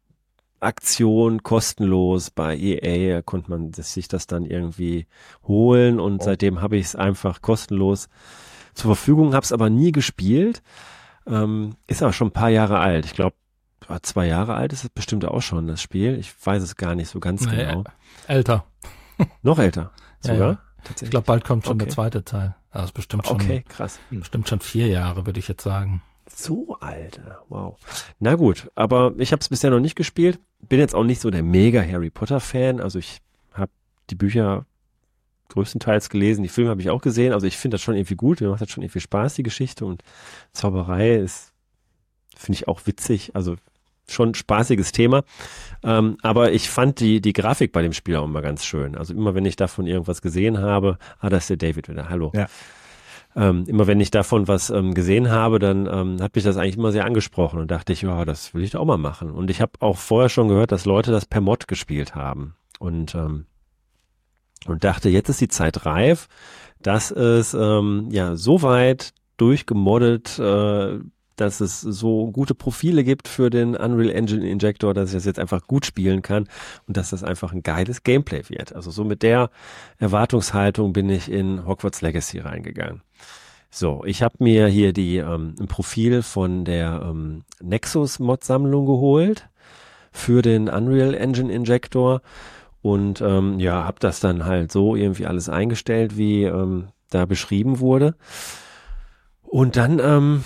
Aktion kostenlos bei E A, da konnte man sich das dann irgendwie holen und Oh. seitdem habe ich es einfach kostenlos zur Verfügung, habe es aber nie gespielt. Ähm, ist aber schon ein paar Jahre alt. Ich glaube, zwei Jahre alt ist es bestimmt auch schon, das Spiel. Ich weiß es gar nicht so ganz Nee, genau. Älter. Noch älter Ja, sogar? ja. Tatsächlich. Ich glaube, bald kommt schon Okay. der zweite Teil. Das ist bestimmt schon, Okay, krass. bestimmt schon vier Jahre, würde ich jetzt sagen. So alt, wow. Na gut, aber ich habe es bisher noch nicht gespielt. Bin jetzt auch nicht so der mega Harry Potter Fan. Also ich habe die Bücher größtenteils gelesen, die Filme habe ich auch gesehen. Also ich finde das schon irgendwie gut. Mir macht das schon irgendwie Spaß, die Geschichte. Und Zauberei ist, finde ich auch witzig. Also schon ein spaßiges Thema. Ähm, aber ich fand die, die Grafik bei dem Spiel auch immer ganz schön. Also immer, wenn ich davon irgendwas gesehen habe, ah, da ist der David wieder, hallo. Ja. Ähm, immer wenn ich davon was ähm, gesehen habe, dann ähm, hat mich das eigentlich immer sehr angesprochen und dachte ich, ja, das will ich doch auch mal machen. Und ich habe auch vorher schon gehört, dass Leute das per Mod gespielt haben. Und, ähm, und dachte, jetzt ist die Zeit reif, dass es ähm, ja so weit durchgemoddet, äh, dass es so gute Profile gibt für den Unreal Engine Injector, dass ich das jetzt einfach gut spielen kann und dass das einfach ein geiles Gameplay wird. Also so mit der Erwartungshaltung bin ich in Hogwarts Legacy reingegangen. So, ich habe mir hier die ähm, ein Profil von der ähm, Nexus-Mod-Sammlung geholt für den Unreal Engine Injector und ähm, ja, habe das dann halt so irgendwie alles eingestellt, wie ähm, da beschrieben wurde. Und dann ähm,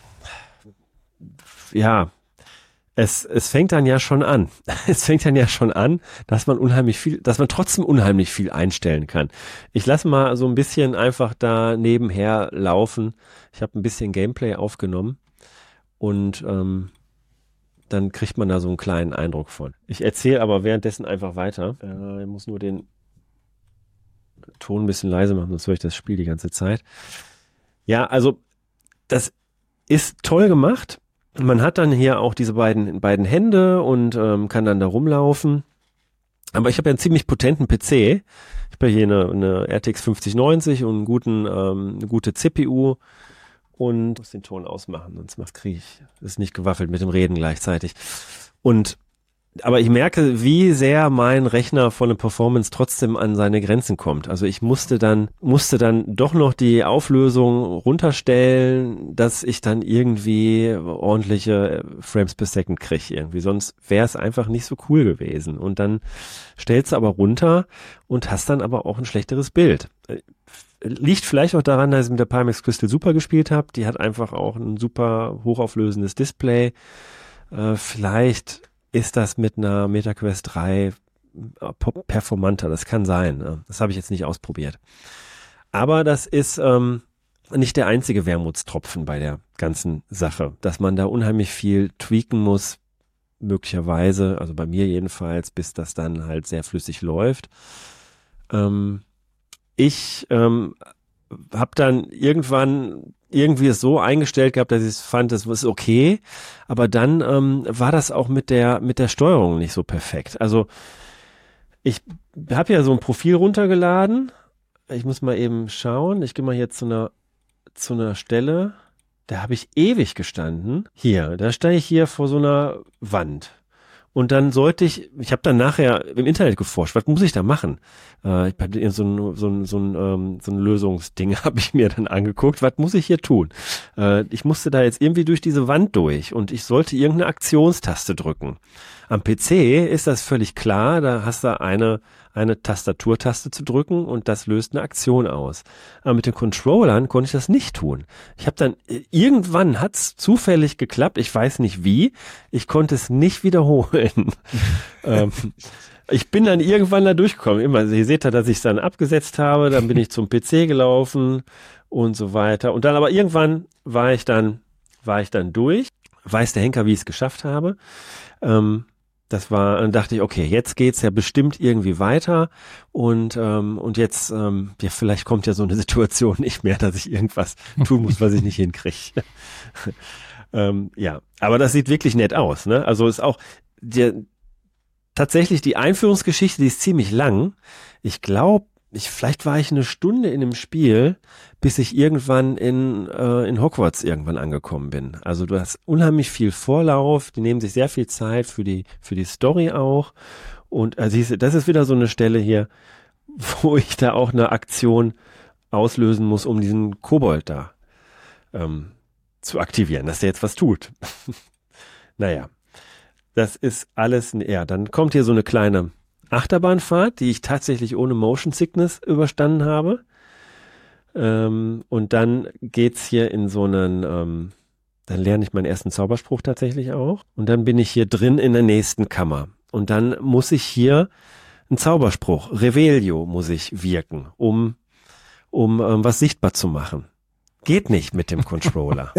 ja, es, es fängt dann ja schon an. Es fängt dann ja schon an, dass man unheimlich viel, dass man trotzdem unheimlich viel einstellen kann. Ich lasse mal so ein bisschen einfach da nebenher laufen. Ich habe ein bisschen Gameplay aufgenommen und ähm, dann kriegt man da so einen kleinen Eindruck von. Ich erzähle aber währenddessen einfach weiter. Äh, ich muss nur den Ton ein bisschen leise machen, sonst höre ich das Spiel die ganze Zeit. Ja, also das ist toll gemacht. Man hat dann hier auch diese beiden, beiden Hände und ähm, kann dann da rumlaufen. Aber ich habe ja einen ziemlich potenten P C. Ich habe hier eine, eine R T X fünfzig neunzig und einen guten, ähm, eine gute C P U und muss den Ton ausmachen, sonst macht kriege ich, ist nicht gewaffelt mit dem Reden gleichzeitig. Und aber ich merke, wie sehr mein Rechner von der Performance trotzdem an seine Grenzen kommt. Also ich musste dann, musste dann doch noch die Auflösung runterstellen, dass ich dann irgendwie ordentliche Frames per Second kriege irgendwie. Sonst wäre es einfach nicht so cool gewesen. Und dann stellst du aber runter und hast dann aber auch ein schlechteres Bild. Liegt vielleicht auch daran, dass ich mit der Pimax Crystal Super gespielt habe. Die hat einfach auch ein super hochauflösendes Display. Äh, vielleicht ist das mit einer MetaQuest drei performanter. Das kann sein. Das habe ich jetzt nicht ausprobiert. Aber das ist ähm, nicht der einzige Wermutstropfen bei der ganzen Sache, dass man da unheimlich viel tweaken muss, möglicherweise, also bei mir jedenfalls, bis das dann halt sehr flüssig läuft. Ähm, ich ähm, habe dann irgendwann irgendwie es so eingestellt gehabt, dass ich es fand, das ist okay, aber dann ähm, war das auch mit der mit der Steuerung nicht so perfekt. Also ich habe ja so ein Profil runtergeladen. Ich muss mal eben schauen. Ich gehe mal hier zu einer zu einer Stelle. Da habe ich ewig gestanden. Hier, da stand ich hier vor so einer Wand. Und dann sollte ich, ich habe dann nachher im Internet geforscht, was muss ich da machen? Äh, ich habe so ein, so ein, so ein, ähm, so ein Lösungsding habe ich mir dann angeguckt, was muss ich hier tun? Äh, ich musste da jetzt irgendwie durch diese Wand durch und ich sollte irgendeine Aktionstaste drücken. Am P C ist das völlig klar, da hast du eine eine Tastaturtaste zu drücken und das löst eine Aktion aus. Aber mit den Controllern konnte ich das nicht tun. Ich habe dann, irgendwann hat's zufällig geklappt, ich weiß nicht wie, ich konnte es nicht wiederholen. ähm, ich bin dann irgendwann da durchgekommen. Immer, ihr seht ja, dass ich es dann abgesetzt habe, dann bin ich zum P C gelaufen und so weiter. Und dann aber irgendwann war ich dann, war ich dann durch. Weiß der Henker, wie ich es geschafft habe. Ähm, Das war, dann dachte ich, okay, jetzt geht's ja bestimmt irgendwie weiter und ähm, und jetzt, ähm, ja, vielleicht kommt ja so eine Situation nicht mehr, dass ich irgendwas tun muss, was ich nicht hinkriege. ähm, ja, aber das sieht wirklich nett aus, ne? Also ist auch der, tatsächlich die Einführungsgeschichte, die ist ziemlich lang. Ich glaube, ich vielleicht war ich eine Stunde in dem Spiel, bis ich irgendwann in äh, in Hogwarts irgendwann angekommen bin. Also du hast unheimlich viel Vorlauf, die nehmen sich sehr viel Zeit für die für die Story auch. Und also das ist wieder so eine Stelle hier, wo ich da auch eine Aktion auslösen muss, um diesen Kobold da ähm, zu aktivieren, dass der jetzt was tut. Naja, das ist alles, ja, dann kommt hier so eine kleine Achterbahnfahrt, die ich tatsächlich ohne Motion Sickness überstanden habe. Ähm, und dann geht's hier in so einen, ähm, dann lerne ich meinen ersten Zauberspruch tatsächlich auch. Und dann bin ich hier drin in der nächsten Kammer. Und dann muss ich hier einen Zauberspruch, Revelio, muss ich wirken, um, um ähm, was sichtbar zu machen. Geht nicht mit dem Controller.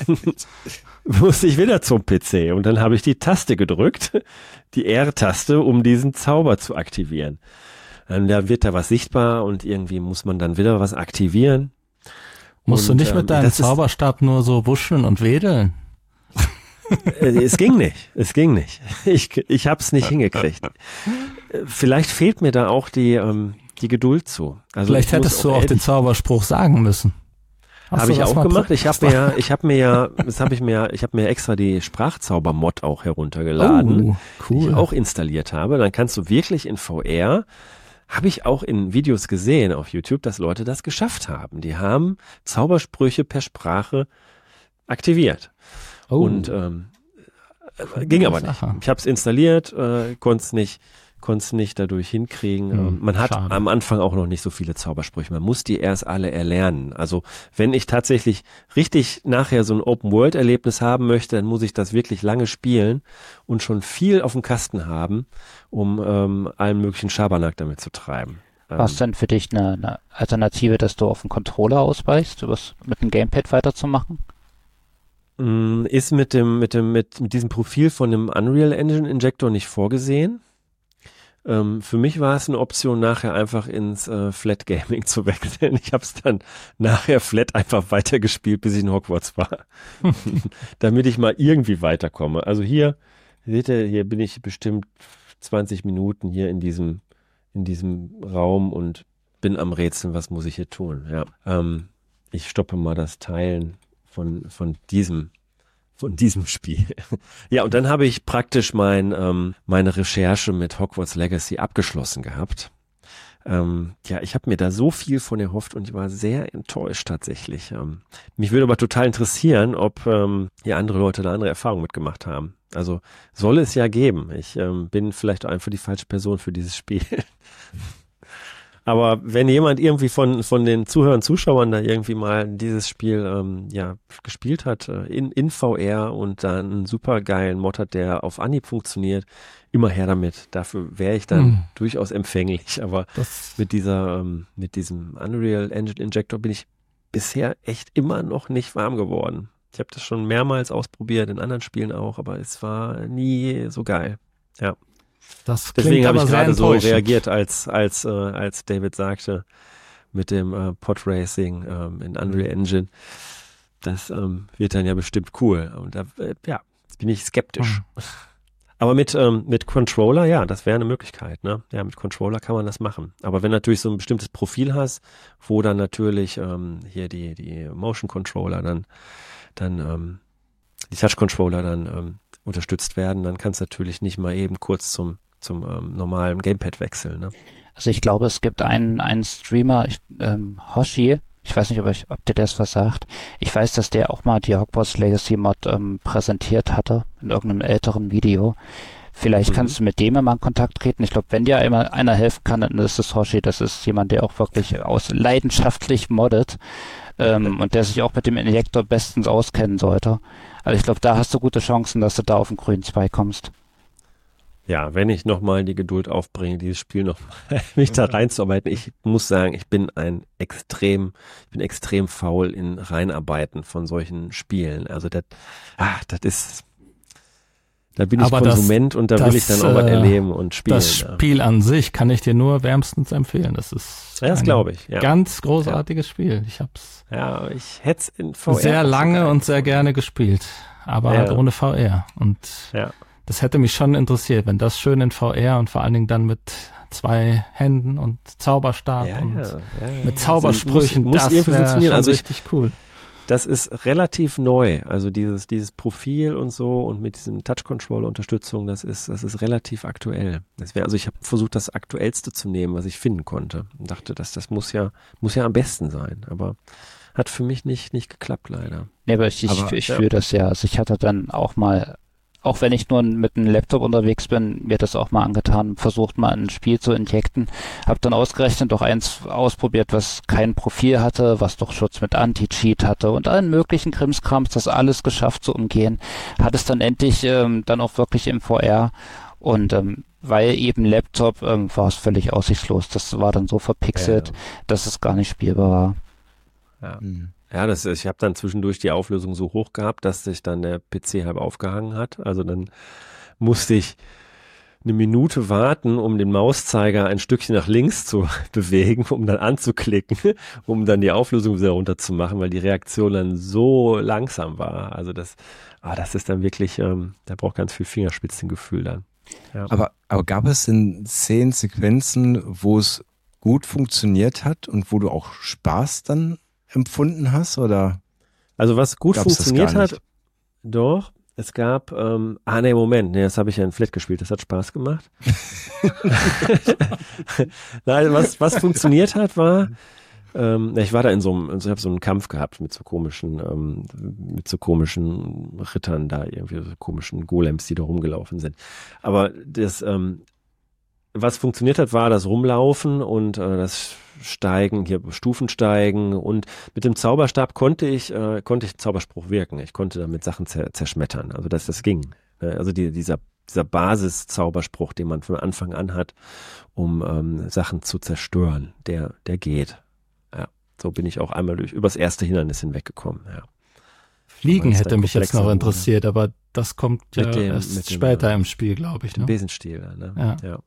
Musste ich wieder zum P C und dann habe ich die Taste gedrückt, die R-Taste, um diesen Zauber zu aktivieren. Dann da wird da was sichtbar und irgendwie muss man dann wieder was aktivieren. Musst und, du nicht mit ähm, deinem Zauberstab nur so wuscheln und wedeln? Es ging nicht, es ging nicht. Ich, ich habe es nicht hingekriegt. Vielleicht fehlt mir da auch die, ähm, die Geduld zu. Also Vielleicht hättest du auch den Zauberspruch sagen müssen. Habe ich auch gemacht. Ich habe mir, ich habe mir ja, das habe ich mir, ich habe mir extra die Sprachzauber-Mod auch heruntergeladen, oh, cool. die ich auch installiert habe. Dann kannst du wirklich in V R, habe ich auch in Videos gesehen auf YouTube, dass Leute das geschafft haben. Die haben Zaubersprüche per Sprache aktiviert. Oh. Und ähm, ging aber nicht. Ich habe es installiert, äh, konnte es nicht. konnte es nicht dadurch hinkriegen. Hm, man hat schade. Am Anfang auch noch nicht so viele Zaubersprüche. Man muss die erst alle erlernen. Also wenn ich tatsächlich richtig nachher so ein Open-World-Erlebnis haben möchte, dann muss ich das wirklich lange spielen und schon viel auf dem Kasten haben, um ähm, allen möglichen Schabernack damit zu treiben. War es denn für dich eine, eine Alternative, dass du auf den Controller ausweichst, was mit dem Gamepad weiterzumachen? Ist mit dem, mit dem, mit, mit diesem Profil von dem Unreal Engine Injector nicht vorgesehen. ähm, für mich war es eine Option, nachher einfach ins äh, Flat Gaming zu wechseln. Ich habe es dann nachher Flat einfach weitergespielt, bis ich in Hogwarts war. Damit ich mal irgendwie weiterkomme. Also hier, seht ihr, hier bin ich bestimmt zwanzig Minuten hier in diesem, in diesem Raum und bin am Rätseln, was muss ich hier tun. Ja, ähm, ich stoppe mal das Teilen von, von diesem von diesem Spiel. Ja, und dann habe ich praktisch mein, ähm, meine Recherche mit Hogwarts Legacy abgeschlossen gehabt. Ähm, ja, ich habe mir da so viel von erhofft und ich war sehr enttäuscht tatsächlich. Ähm, mich würde aber total interessieren, ob ähm, ja andere Leute da andere Erfahrungen mitgemacht haben. Also soll es ja geben. Ich ähm, bin vielleicht auch einfach die falsche Person für dieses Spiel. Aber wenn jemand irgendwie von von den Zuhörern, Zuschauern da irgendwie mal dieses Spiel ähm, ja gespielt hat äh, in in V R und dann einen super geilen Mod hat, der auf Anhieb funktioniert, immer her damit. Dafür wäre ich dann hm. durchaus empfänglich. Aber das mit dieser ähm, mit diesem Unreal Engine Injector bin ich bisher echt immer noch nicht warm geworden. Ich habe das schon mehrmals ausprobiert, in anderen Spielen auch, aber es war nie so geil. Ja. Das Deswegen habe ich gerade so reagiert, als als äh, als David sagte mit dem äh, Podracing ähm, in Unreal Engine. Das ähm, wird dann ja bestimmt cool. Und da äh, ja, jetzt bin ich skeptisch. Hm. Aber mit ähm, mit Controller, ja, das wäre eine Möglichkeit. Ne? Ja, mit Controller kann man das machen. Aber wenn natürlich so ein bestimmtes Profil hast, wo dann natürlich ähm, hier die die Motion Controller dann dann ähm, die Touch Controller dann ähm, unterstützt werden, dann kannst du natürlich nicht mal eben kurz zum zum ähm, normalen Gamepad wechseln. Ne? Also ich glaube, es gibt einen einen Streamer, ich, ähm, Hoshi, ich weiß nicht, ob, ich, ob der das was sagt. Ich weiß, dass der auch mal die Hogwarts Legacy Mod ähm, präsentiert hatte in irgendeinem älteren Video. Vielleicht mhm. kannst du mit dem mal in Kontakt treten. Ich glaube, wenn dir immer einer helfen kann, dann ist es Hoshi. Das ist jemand, der auch wirklich aus leidenschaftlich moddet ähm, und der sich auch mit dem Injektor bestens auskennen sollte. Also ich glaube, da hast du gute Chancen, dass du da auf den grünen Zweig kommst. Ja, wenn ich nochmal die Geduld aufbringe, dieses Spiel noch mich da reinzuarbeiten. Ich muss sagen, ich bin ein extrem, ich bin extrem faul in Reinarbeiten von solchen Spielen. Also das, ah, das ist, da bin ich Aber Konsument das, und da das, will ich dann auch was erleben und spielen. Das Spiel an sich kann ich dir nur wärmstens empfehlen. Das ist ja, das glaube ich. Ja. Ganz großartiges ja. Spiel. Ich hab's ja, ich hätte es in V R sehr lange und sehr gerne gespielt, aber ja. halt ohne V R. Und ja. das hätte mich schon interessiert, wenn das schön in V R und vor allen Dingen dann mit zwei Händen und Zauberstab ja, und ja, ja, mit Zaubersprüchen, muss, muss das irgendwie funktionieren. Also richtig ich, cool. Das ist relativ neu, also dieses dieses Profil und so und mit diesem Touch-Controller-Unterstützung, das ist das ist relativ aktuell. Das wäre also ich habe versucht, das aktuellste zu nehmen, was ich finden konnte und dachte, dass das muss ja muss ja am besten sein, aber hat für mich nicht nicht geklappt leider. Nee, aber ich, ich, ich ja. fühle das ja. Also ich hatte dann auch mal, auch wenn ich nur mit einem Laptop unterwegs bin, mir das auch mal angetan, versucht mal ein Spiel zu injekten, habe dann ausgerechnet doch eins ausprobiert, was kein Profil hatte, was doch Schutz mit Anti-Cheat hatte und allen möglichen Krimskrams, das alles geschafft zu umgehen, hat es dann endlich ähm, dann auch wirklich im V R und ähm, weil eben Laptop ähm, war es völlig aussichtslos, das war dann so verpixelt, ja, ja. dass es gar nicht spielbar war. Ja. Mhm. Ja, das, ich habe dann zwischendurch die Auflösung so hoch gehabt, dass sich dann der P C halb aufgehangen hat. Also dann musste ich eine Minute warten, um den Mauszeiger ein Stückchen nach links zu bewegen, um dann anzuklicken, um dann die Auflösung wieder runterzumachen, weil die Reaktion dann so langsam war. Also das, ah, das ist dann wirklich, ähm, da braucht ganz viel Fingerspitzengefühl dann. Ja. Aber, aber gab es denn zehn Sequenzen, wo es gut funktioniert hat und wo du auch Spaß dann empfunden hast, oder? Also was gut funktioniert hat, doch, es gab, ähm, ah ne, Moment, ne, das habe ich ja in Flat gespielt, das hat Spaß gemacht. Nein, was, was funktioniert hat, war, ähm, ich war da in so einem, also ich habe so einen Kampf gehabt mit so komischen, ähm, mit so komischen Rittern da, irgendwie so komischen Golems, die da rumgelaufen sind. Aber das, ähm, was funktioniert hat, war das Rumlaufen und äh, das Steigen, hier Stufen steigen und mit dem Zauberstab konnte ich, äh, konnte ich Zauberspruch wirken. Ich konnte damit Sachen zer- zerschmettern. Also das, das ging. Also die, dieser, dieser Basis-Zauberspruch, den man von Anfang an hat, um ähm, Sachen zu zerstören, der, der geht. Ja, so bin ich auch einmal durch übers erste Hindernis hinweggekommen. Ja. Fliegen hätte mich jetzt noch interessiert, aber das kommt ja dem, erst dem, später im Spiel, glaube ich. Mit dem ne? Besenstiel. Ne? Ja. ja.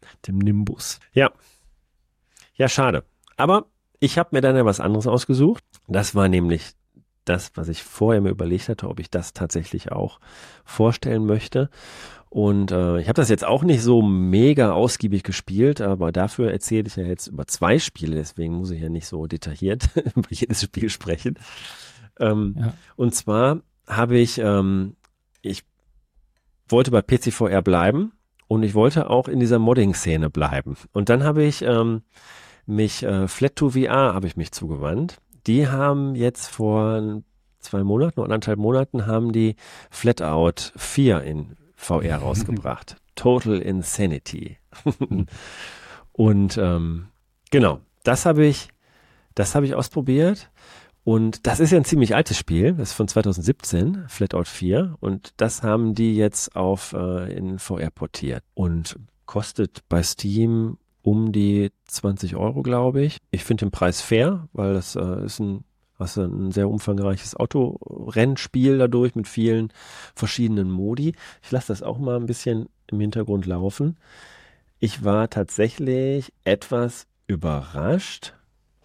dem Nimbus. Ja, ja, schade. Aber ich habe mir dann ja was anderes ausgesucht. Das war nämlich das, was ich vorher mir überlegt hatte, ob ich das tatsächlich auch vorstellen möchte. Und äh, ich habe das jetzt auch nicht so mega ausgiebig gespielt, aber dafür erzähle ich ja jetzt über zwei Spiele, deswegen muss ich ja nicht so detailliert über jedes Spiel sprechen. Ähm, ja. Und zwar habe ich, ähm, ich wollte bei P C V R bleiben und ich wollte auch in dieser Modding-Szene bleiben. Und dann habe ich ähm, mich, äh, Flat to V R habe ich mich zugewandt. Die haben jetzt vor zwei Monaten oder anderthalb Monaten haben die Flatout vier in V R rausgebracht. Total Insanity. Und ähm, genau, das habe ich, das habe ich ausprobiert. Und das ist ja ein ziemlich altes Spiel. Das ist von zwanzig siebzehn, Flatout vier. Und das haben die jetzt auf äh, in V R portiert. Und kostet bei Steam um die zwanzig Euro, glaube ich. Ich finde den Preis fair, weil das äh, ist ein hast du ein sehr umfangreiches Autorennspiel dadurch mit vielen verschiedenen Modi. Ich lasse das auch mal ein bisschen im Hintergrund laufen. Ich war tatsächlich etwas überrascht,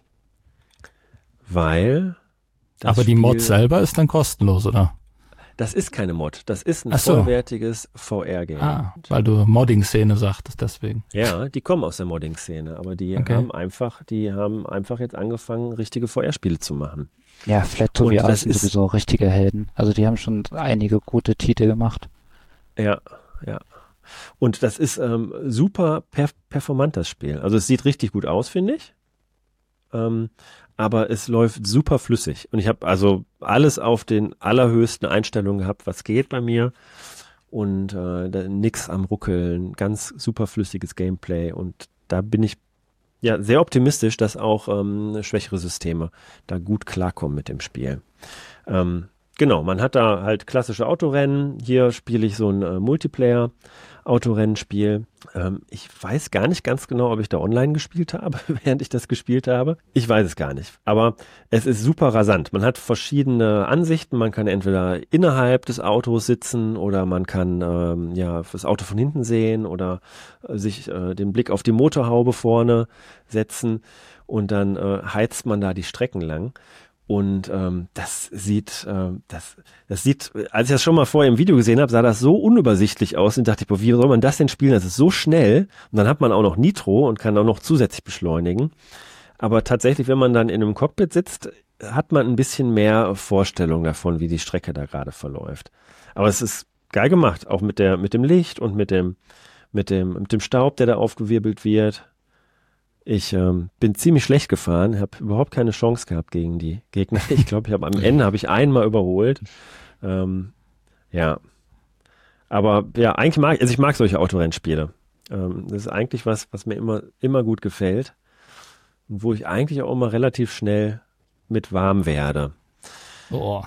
weil das Aber die Spiel, Mod selber ist dann kostenlos, oder? Das ist keine Mod, das ist ein Ach so. vollwertiges V R-Game. Ah, weil du Modding-Szene sagtest, deswegen. Ja, die kommen aus der Modding-Szene, aber die Okay. haben einfach, die haben einfach jetzt angefangen, richtige V R-Spiele zu machen. Ja, Flat to Und V R das sind ist- sowieso richtige Helden. Also die haben schon einige gute Titel gemacht. Ja, ja. Und das ist ähm, super perf- performant, das Spiel. Also es sieht richtig gut aus, finde ich. Ähm, aber es läuft super flüssig. Und ich habe also alles auf den allerhöchsten Einstellungen gehabt, was geht bei mir. Und äh, da, nix am Ruckeln, ganz super flüssiges Gameplay. Und da bin ich ja sehr optimistisch, dass auch ähm, schwächere Systeme da gut klarkommen mit dem Spiel. Ähm, genau, man hat da halt klassische Autorennen. Hier spiele ich so ein äh, Multiplayer-Autorennenspiel. Ähm, ich weiß gar nicht ganz genau, ob ich da online gespielt habe, während ich das gespielt habe. Ich weiß es gar nicht. Aber es ist super rasant. Man hat verschiedene Ansichten. Man kann entweder innerhalb des Autos sitzen oder man kann ähm, ja das Auto von hinten sehen oder äh, sich äh, den Blick auf die Motorhaube vorne setzen und dann äh, heizt man da die Strecken lang. Und ähm, das sieht, äh, das, das sieht, als ich das schon mal vorher im Video gesehen habe, sah das so unübersichtlich aus und dachte ich, boah, wie soll man das denn spielen? Das ist so schnell und dann hat man auch noch Nitro und kann auch noch zusätzlich beschleunigen. Aber tatsächlich, wenn man dann in einem Cockpit sitzt, hat man ein bisschen mehr Vorstellung davon, wie die Strecke da gerade verläuft. Aber es ist geil gemacht, auch mit der, mit dem Licht und mit dem, mit dem, mit dem Staub, der da aufgewirbelt wird. Ich ähm, bin ziemlich schlecht gefahren, habe überhaupt keine Chance gehabt gegen die Gegner. Ich glaube, ich habe am Ende habe ich einmal überholt. Ähm, ja, aber ja, eigentlich mag also ich mag solche Autorennspiele. Ähm, das ist eigentlich was, was mir immer immer gut gefällt und wo ich eigentlich auch immer relativ schnell mit warm werde. Oh.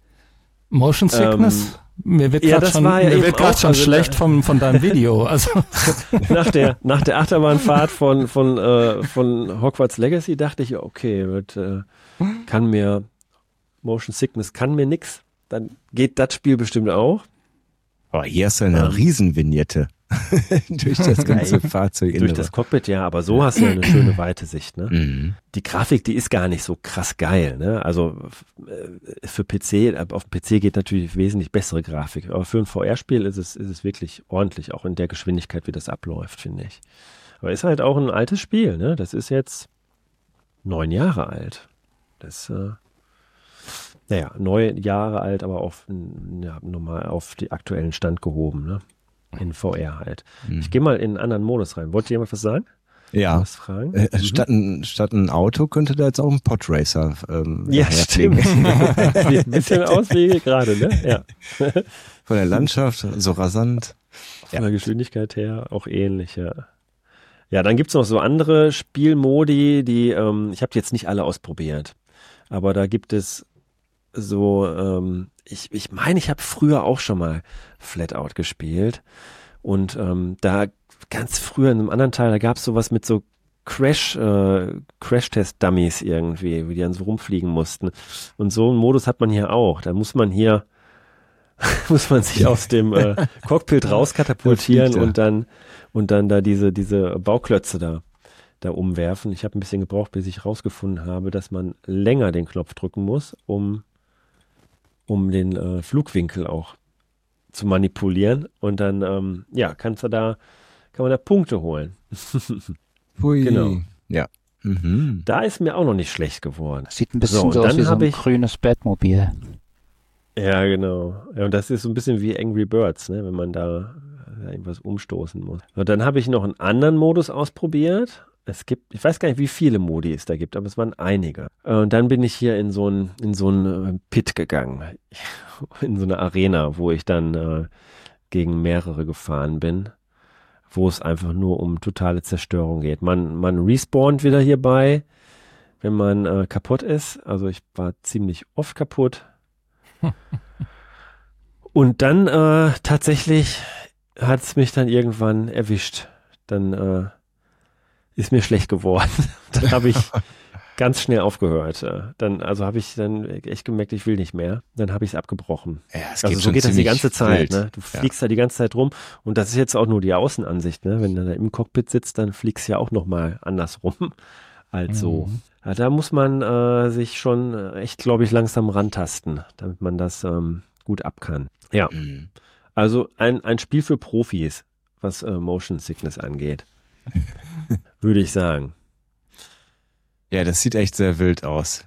Motion Sickness? Ähm, mir wird ja, gerade das schon, war ja mir eben wird grad auch, schon also schlecht da- von, von deinem Video. Also Nach der nach der Achterbahnfahrt von von äh, von Hogwarts Legacy dachte ich, okay, wird, äh, kann mir Motion Sickness kann mir nix. Dann geht das Spiel bestimmt auch. Aber hier hast du eine Ähm. Riesenvignette durch das ganze Fahrzeug. Durch das Cockpit, ja, aber so hast du ja eine schöne weite Sicht, ne? Mhm. Die Grafik, die ist gar nicht so krass geil, ne? Also äh, für P C, auf dem P C geht natürlich wesentlich bessere Grafik, aber für ein V R-Spiel ist es, ist es wirklich ordentlich, auch in der Geschwindigkeit, wie das abläuft, finde ich. Aber ist halt auch ein altes Spiel, ne? Das ist jetzt neun Jahre alt. Das, äh, naja, neun Jahre alt, aber auf, ja, normal auf die aktuellen Stand gehoben, ne? In V R halt. Mhm. Ich gehe mal in einen anderen Modus rein. Wollt ihr jemand was sagen? Ja. Was fragen? Äh, statt, ein, statt ein Auto könnte da jetzt auch ein Podracer ähm, Ja, herfliegen. stimmt. Sieht ein bisschen aus wie gerade, ne? Ja. Von der Landschaft, so rasant. Von der Geschwindigkeit her auch ähnlich, ja. Ja, dann gibt's noch so andere Spielmodi, die, ähm, ich habe die jetzt nicht alle ausprobiert, aber da gibt es so, ähm, ich, ich meine, ich habe früher auch schon mal Flatout gespielt und ähm, da ganz früher in einem anderen Teil, da gab's sowas mit so Crash, äh, Crash-Test-Dummies irgendwie, wie die dann so rumfliegen mussten. Und so einen Modus hat man hier auch. Da muss man hier, muss man sich aus dem äh, Cockpit rauskatapultieren Da fliegt er. und dann und dann da diese, diese Bauklötze da, da umwerfen. Ich habe ein bisschen gebraucht, bis ich rausgefunden habe, dass man länger den Knopf drücken muss, um, um den äh, Flugwinkel auch zu manipulieren. Und dann, ähm, ja, kannst du da, kann man da Punkte holen. Hui. Genau. Ja. Mhm. Da ist mir auch noch nicht schlecht geworden. Sieht ein bisschen So, so, und aus dann wie so hab ein ich- grünes Batmobil. Ja, genau. Ja, und das ist so ein bisschen wie Angry Birds, ne, wenn man da äh, irgendwas umstoßen muss. Und dann habe ich noch einen anderen Modus ausprobiert. Es gibt, ich weiß gar nicht, wie viele Modi es da gibt, aber es waren einige. Äh, Und dann bin ich hier in so ein, in so ein äh, Pit gegangen. In so eine Arena, wo ich dann äh, gegen mehrere gefahren bin, wo es einfach nur um totale Zerstörung geht. Man, man respawnt wieder hierbei, wenn man äh, kaputt ist. Also ich war ziemlich oft kaputt. Und dann äh, tatsächlich hat es mich dann irgendwann erwischt. Dann äh, ist mir schlecht geworden. Dann habe ich ganz schnell aufgehört. Äh, Dann, also habe ich dann echt gemerkt, ich will nicht mehr. Dann habe ich es abgebrochen. Ja, es Also geht so schon geht das die ziemlich ganze Zeit. wild. Ne? Du Ja. fliegst da die ganze Zeit rum. Und das ist jetzt auch nur die Außenansicht. Ne? Wenn du da im Cockpit sitzt, dann fliegst du ja auch nochmal andersrum als so. Mhm. Ja, da muss man äh, sich schon äh, echt, glaube ich, langsam rantasten, damit man das ähm, gut ab kann. Ja, Mhm. also ein, ein Spiel für Profis, was äh, Motion Sickness angeht, würde ich sagen. Ja, das sieht echt sehr wild aus.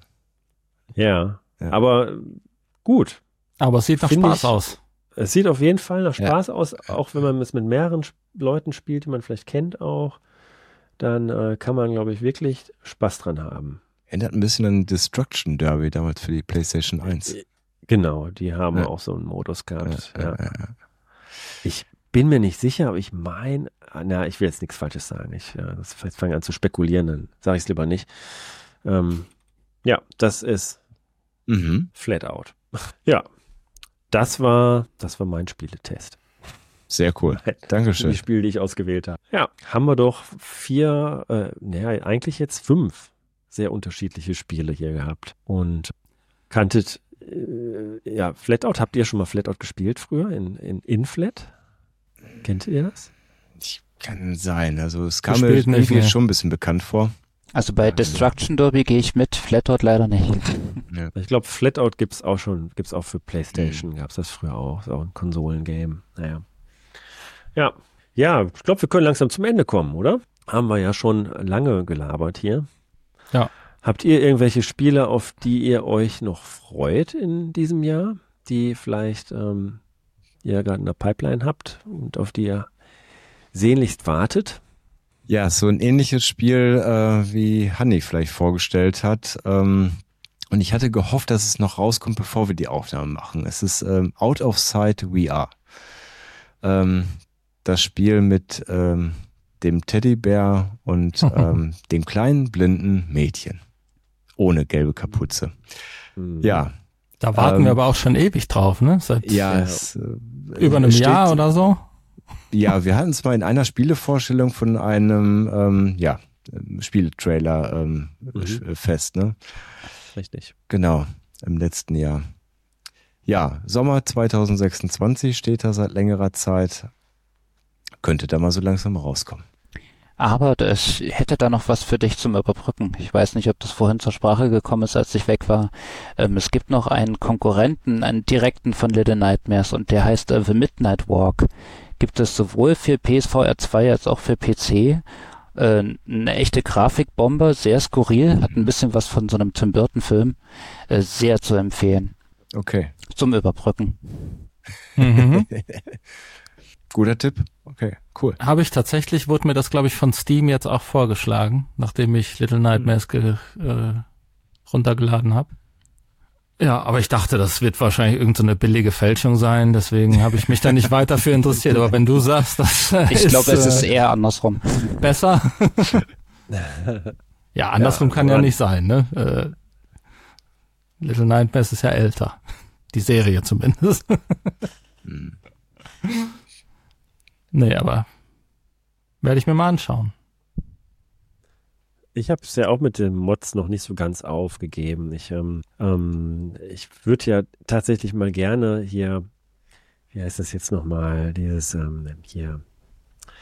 Ja, Ja. aber äh, gut. Aber es sieht nach Finde Spaß ich- aus. Es sieht auf jeden Fall nach Ja. Spaß aus, auch wenn man es mit mehreren Sp- Leuten spielt, die man vielleicht kennt auch, dann äh, kann man, glaube ich, wirklich Spaß dran haben. Erinnert ein bisschen an Destruction Derby damals für die PlayStation eins. Genau, die haben Ja. auch so einen Modus gehabt. Ja, Ja. ja, ja. Ich bin mir nicht sicher, aber ich meine, na, ich will jetzt nichts Falsches sagen. Ich äh, das- vielleicht fange an zu spekulieren, dann sage ich es lieber nicht. Ähm, ja, das ist Mhm. Flat Out. Ja, das war, das war mein Spieletest. Sehr cool. Dankeschön. Die Spiele, die ich ausgewählt habe. Ja, haben wir doch vier, äh, naja, eigentlich jetzt fünf sehr unterschiedliche Spiele hier gehabt. Und kanntet, äh, ja, Flatout, habt ihr schon mal Flatout gespielt früher in, in Inflat? Kennt ihr das? Kann sein. Also es kam mir Gespielt nicht, irgendwie nee. schon ein bisschen bekannt vor. Also bei Destruction Derby gehe ich mit, Flatout leider nicht. Ich glaube, Flatout gibt's auch schon, gibt's auch für PlayStation, gab's das früher auch. Ist auch ein Konsolengame. Naja. Ja. Ja, ich glaube, wir können langsam zum Ende kommen, oder? Haben wir ja schon lange gelabert hier. Ja. Habt ihr irgendwelche Spiele, auf die ihr euch noch freut in diesem Jahr, die vielleicht ähm, ihr gerade in der Pipeline habt und auf die ihr sehnlichst wartet? Ja, so ein ähnliches Spiel, äh, wie Hanni vielleicht vorgestellt hat. Ähm, und ich hatte gehofft, dass es noch rauskommt, bevor wir die Aufnahme machen. Es ist ähm, Out of Sight We Are. Ähm, das Spiel mit ähm, dem Teddybär und ähm, dem kleinen blinden Mädchen. Ohne gelbe Kapuze. Hm. Ja, Da warten Ähm, wir aber auch schon ewig drauf, ne? Seit ja. Ja. Es, äh, über einem es steht- Jahr oder so. Ja, wir hatten es mal in einer Spielevorstellung von einem ähm, ja, ähm, Spieletrailer ähm, Mhm. äh, fest, ne? Richtig. Genau, im letzten Jahr. Ja, Sommer zwanzig sechsundzwanzig steht da seit längerer Zeit. Könnte da mal so langsam rauskommen. Aber es hätte da noch was für dich zum Überbrücken. Ich weiß nicht, ob das vorhin zur Sprache gekommen ist, als ich weg war. Ähm, es gibt noch einen Konkurrenten, einen direkten von Little Nightmares und der heißt äh, The Midnight Walk. Gibt es sowohl für P S V R zwei als auch für P C. Äh, eine echte Grafikbombe, sehr skurril, hat ein bisschen was von so einem Tim Burton Film. Äh, sehr zu empfehlen. Okay, Zum Überbrücken. Mhm. guter Tipp. Okay, cool. Habe ich tatsächlich, wurde mir das, glaube ich, von Steam jetzt auch vorgeschlagen, nachdem ich Little Nightmares ge, äh, runtergeladen habe. Ja, aber ich dachte, das wird wahrscheinlich irgendeine so billige Fälschung sein, deswegen habe ich mich da nicht weiter für interessiert. Aber wenn du sagst, das äh, Ich ist, glaube, es äh, ist eher andersrum. besser. Ja, andersrum Ja, kann ja woran- nicht sein, ne? Äh, Little Nightmares ist ja älter. Die Serie zumindest. Hm. Nee, aber werde ich mir mal anschauen. Ich habe es ja auch mit den Mods noch nicht so ganz aufgegeben. Ich, ähm, ähm, ich würde ja tatsächlich mal gerne hier, wie heißt das jetzt nochmal, dieses ähm, hier,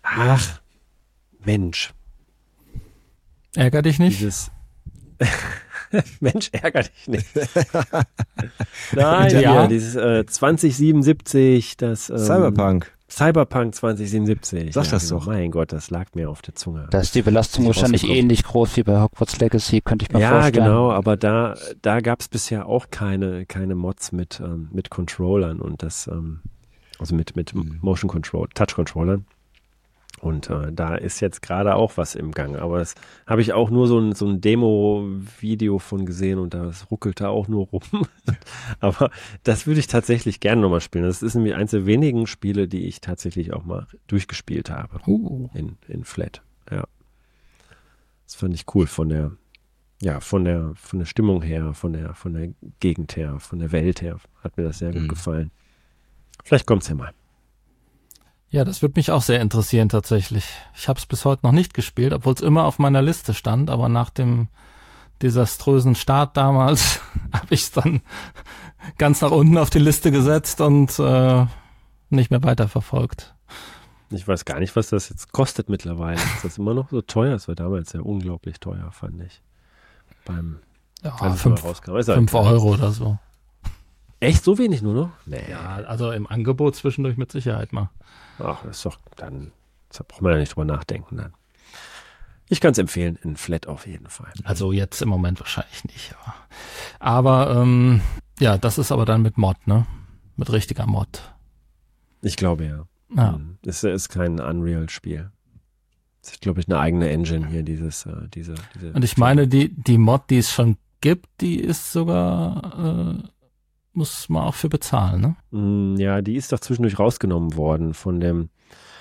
Ach, Mensch. Ärger dich nicht? Dieses Mensch, ärger dich nicht. Nein, Ja. ja, dieses äh, zwanzig siebenundsiebzig, das ähm, Cyberpunk. Cyberpunk zwanzig siebenundsiebzig. Sag ja, das genau. doch. Mein Gott, das lag mir auf der Zunge. Da ist die Belastung Ist wahrscheinlich rausgekommen. ähnlich groß wie bei Hogwarts Legacy, könnte ich mir Ja, vorstellen. genau, aber da, da gab es bisher auch keine, keine Mods mit, ähm, mit Controllern und das, ähm, also mit, mit Motion Control, Touch Controllern. Und äh, da ist jetzt gerade auch was im Gang, aber das habe ich auch nur so ein, so ein Demo-Video von gesehen und das ruckelte auch nur rum. Aber das würde ich tatsächlich gerne nochmal spielen. Das ist nämlich eins der wenigen Spiele, die ich tatsächlich auch mal durchgespielt habe. Uh. In, in Flat, ja. Das fand ich cool von der, ja, von der, von der Stimmung her, von der, von der Gegend her, von der Welt her. Hat mir das sehr gut Mhm. gefallen. Vielleicht kommt's ja mal. Ja, das würde mich auch sehr interessieren tatsächlich. Ich habe es bis heute noch nicht gespielt, obwohl es immer auf meiner Liste stand, aber nach dem desaströsen Start damals habe ich es dann ganz nach unten auf die Liste gesetzt und äh, nicht mehr weiterverfolgt. Ich weiß gar nicht, was das jetzt kostet mittlerweile. Ist das immer noch so teuer? Das war damals ja unglaublich teuer, fand ich. Beim Ja, als es fünf, mal rauskam. Ist ja fünf egal. Euro oder so. Echt so wenig nur noch? Nee. Ja, also im Angebot zwischendurch mit Sicherheit mal. Ach, das ist doch dann, da braucht man ja nicht drüber nachdenken dann. Ich kann es empfehlen, in Flat auf jeden Fall. Also jetzt im Moment wahrscheinlich nicht. Aber, aber ähm, ja, das ist aber dann mit Mod, ne? Mit richtiger Mod. Ich glaube ja. Ja. Mhm. Es ist kein Unreal-Spiel. Es ist, glaube ich, eine eigene Engine hier, dieses, äh, diese, diese. Und ich meine, die, die Mod, die es schon gibt, die ist sogar, äh, muss man auch für bezahlen, ne? Mm, Ja, die ist doch zwischendurch rausgenommen worden von dem,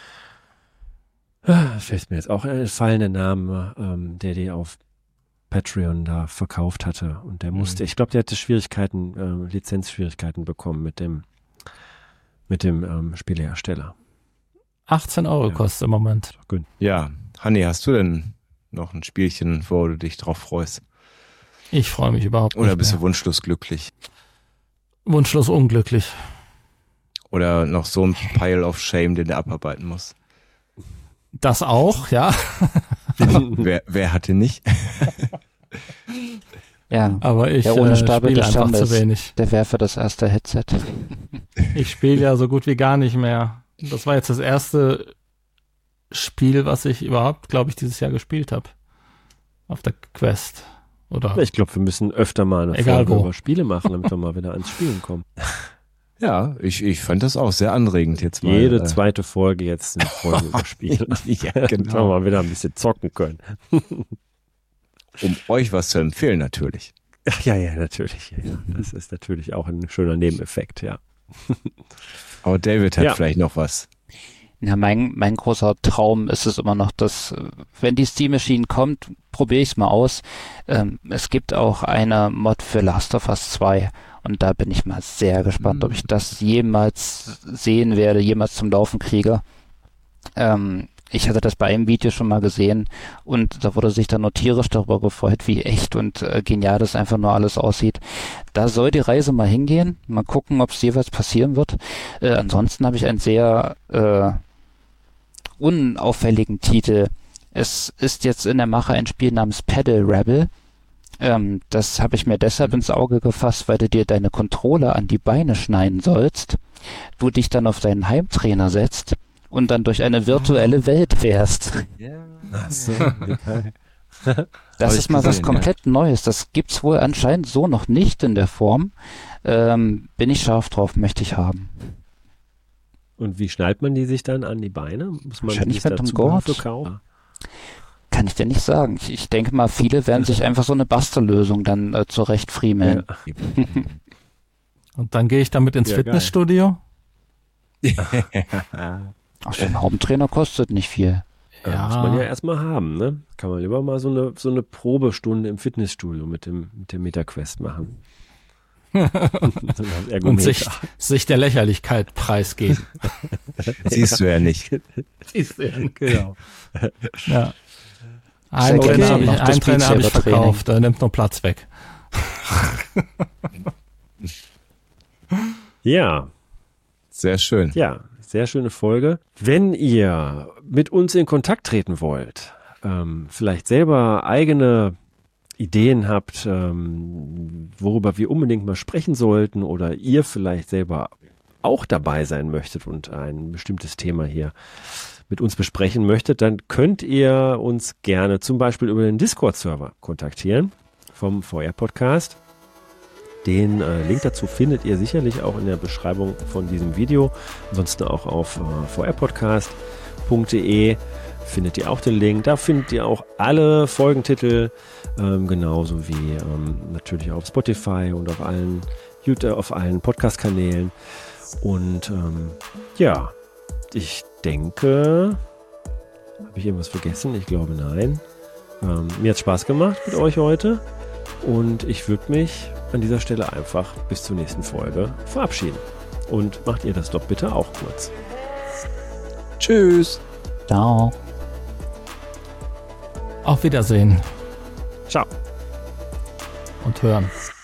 ah, fällt mir jetzt auch entfallen der Name, ähm, der die auf Patreon da verkauft hatte. Und der musste, ich glaube, der hatte Schwierigkeiten, äh, Lizenzschwierigkeiten bekommen mit dem, mit dem ähm, Spielehersteller. achtzehn Euro Ja. kostet im Moment. Gut. Ja, Hanni, hast du denn noch ein Spielchen, wo du dich drauf freust? Ich freue mich überhaupt Oder nicht bist mehr. du wunschlos glücklich? Wunschlos unglücklich. Oder noch so ein Pile of Shame, den du abarbeiten musst? Das auch, ja. wer, wer hatte nicht? Ja, Aber ich Ja, ohne äh, Stapel spiele des einfach Standes. zu wenig. der Werfer das erste Headset. Ich spiele ja so gut wie gar nicht mehr. Das war jetzt das erste Spiel, was ich überhaupt, glaube ich, dieses Jahr gespielt habe. Auf der Quest. Oder Ich glaube, wir müssen öfter mal eine Egal Folge wo. über Spiele machen, damit wir mal wieder ans Spielen kommen. Ja, ich, ich fand das auch sehr anregend jetzt mal. Jede äh, zweite Folge jetzt eine Folge über Spiele. Ja, Damit wir genau. mal wieder ein bisschen zocken können. Um euch was zu empfehlen natürlich. Ach ja, ja, natürlich. Ja, ja. Das ist natürlich auch ein schöner Nebeneffekt, ja. Aber David hat Ja. vielleicht noch was. Ja, mein, mein großer Traum ist es immer noch, dass, äh, wenn die Steam Machine kommt, probiere ich es mal aus. Ähm, es gibt auch eine Mod für Last of Us zwei und da bin ich mal sehr gespannt, ob ich das jemals sehen werde, jemals zum Laufen kriege. Ähm, ich hatte das bei einem Video schon mal gesehen und da wurde sich dann nur tierisch darüber gefreut, wie echt und äh, genial das einfach nur alles aussieht. Da soll die Reise mal hingehen. Mal gucken, ob es jeweils passieren wird. Äh, ansonsten habe ich ein sehr äh, unauffälligen Titel. Es ist jetzt in der Mache ein Spiel namens Paddle Rebel. Ähm, das habe ich mir deshalb ins Auge gefasst, weil du dir deine Controller an die Beine schneiden sollst, du dich dann auf deinen Heimtrainer setzt und dann durch eine virtuelle Welt fährst. Ach so, Das Hab ist ich mal was gesehen, komplett Neues. Das gibt's wohl anscheinend so noch nicht in der Form. Ähm, bin ich scharf drauf, möchte ich haben. Und wie schnallt man die sich dann an die Beine? Muss man Wahrscheinlich sich da mit einem Zubehör Gurt. für kaufen? Kann ich dir nicht sagen. Ich, ich denke mal, viele werden sich einfach so eine Bastellösung dann äh, zurecht friemeln. Ja. und dann gehe ich damit ins Ja, Fitnessstudio. Ach, so ein Haubentrainer kostet nicht viel. Ja. Ja. Muss man ja erstmal haben, ne? Kann man lieber mal so eine, so eine Probestunde im Fitnessstudio mit dem, mit dem MetaQuest machen. So ein Ergometer. Und sich, sich der Lächerlichkeit preisgeben. Siehst du ja nicht. Genau. Ja. Sehr Einen gerne Trainer habe ich, noch das einen Trainer hab ich Beat-Saber-Training. verkauft, der nimmt nur Platz weg. Ja, Sehr schön. ja. sehr schöne Folge. Wenn ihr mit uns in Kontakt treten wollt, ähm, vielleicht selber eigene Ideen habt, ähm, worüber wir unbedingt mal sprechen sollten oder ihr vielleicht selber auch dabei sein möchtet und ein bestimmtes Thema hier mit uns besprechen möchtet, dann könnt ihr uns gerne zum Beispiel über den Discord-Server kontaktieren vom V R-Podcast. Den äh, Link dazu findet ihr sicherlich auch in der Beschreibung von diesem Video. Ansonsten auch auf äh, v r podcast punkt d e findet ihr auch den Link. Da findet ihr auch alle Folgentitel, ähm, genauso wie ähm, natürlich auf Spotify und auf allen, YouTube, auf allen Podcast-Kanälen. Und ähm, ja, ich denke, habe ich irgendwas vergessen? Ich glaube, nein. Ähm, mir hat Spaß gemacht mit euch heute und ich würde mich an dieser Stelle einfach bis zur nächsten Folge verabschieden. Und macht ihr das doch bitte auch kurz. Tschüss. Ciao. Auf Wiedersehen. Ciao. Und hören.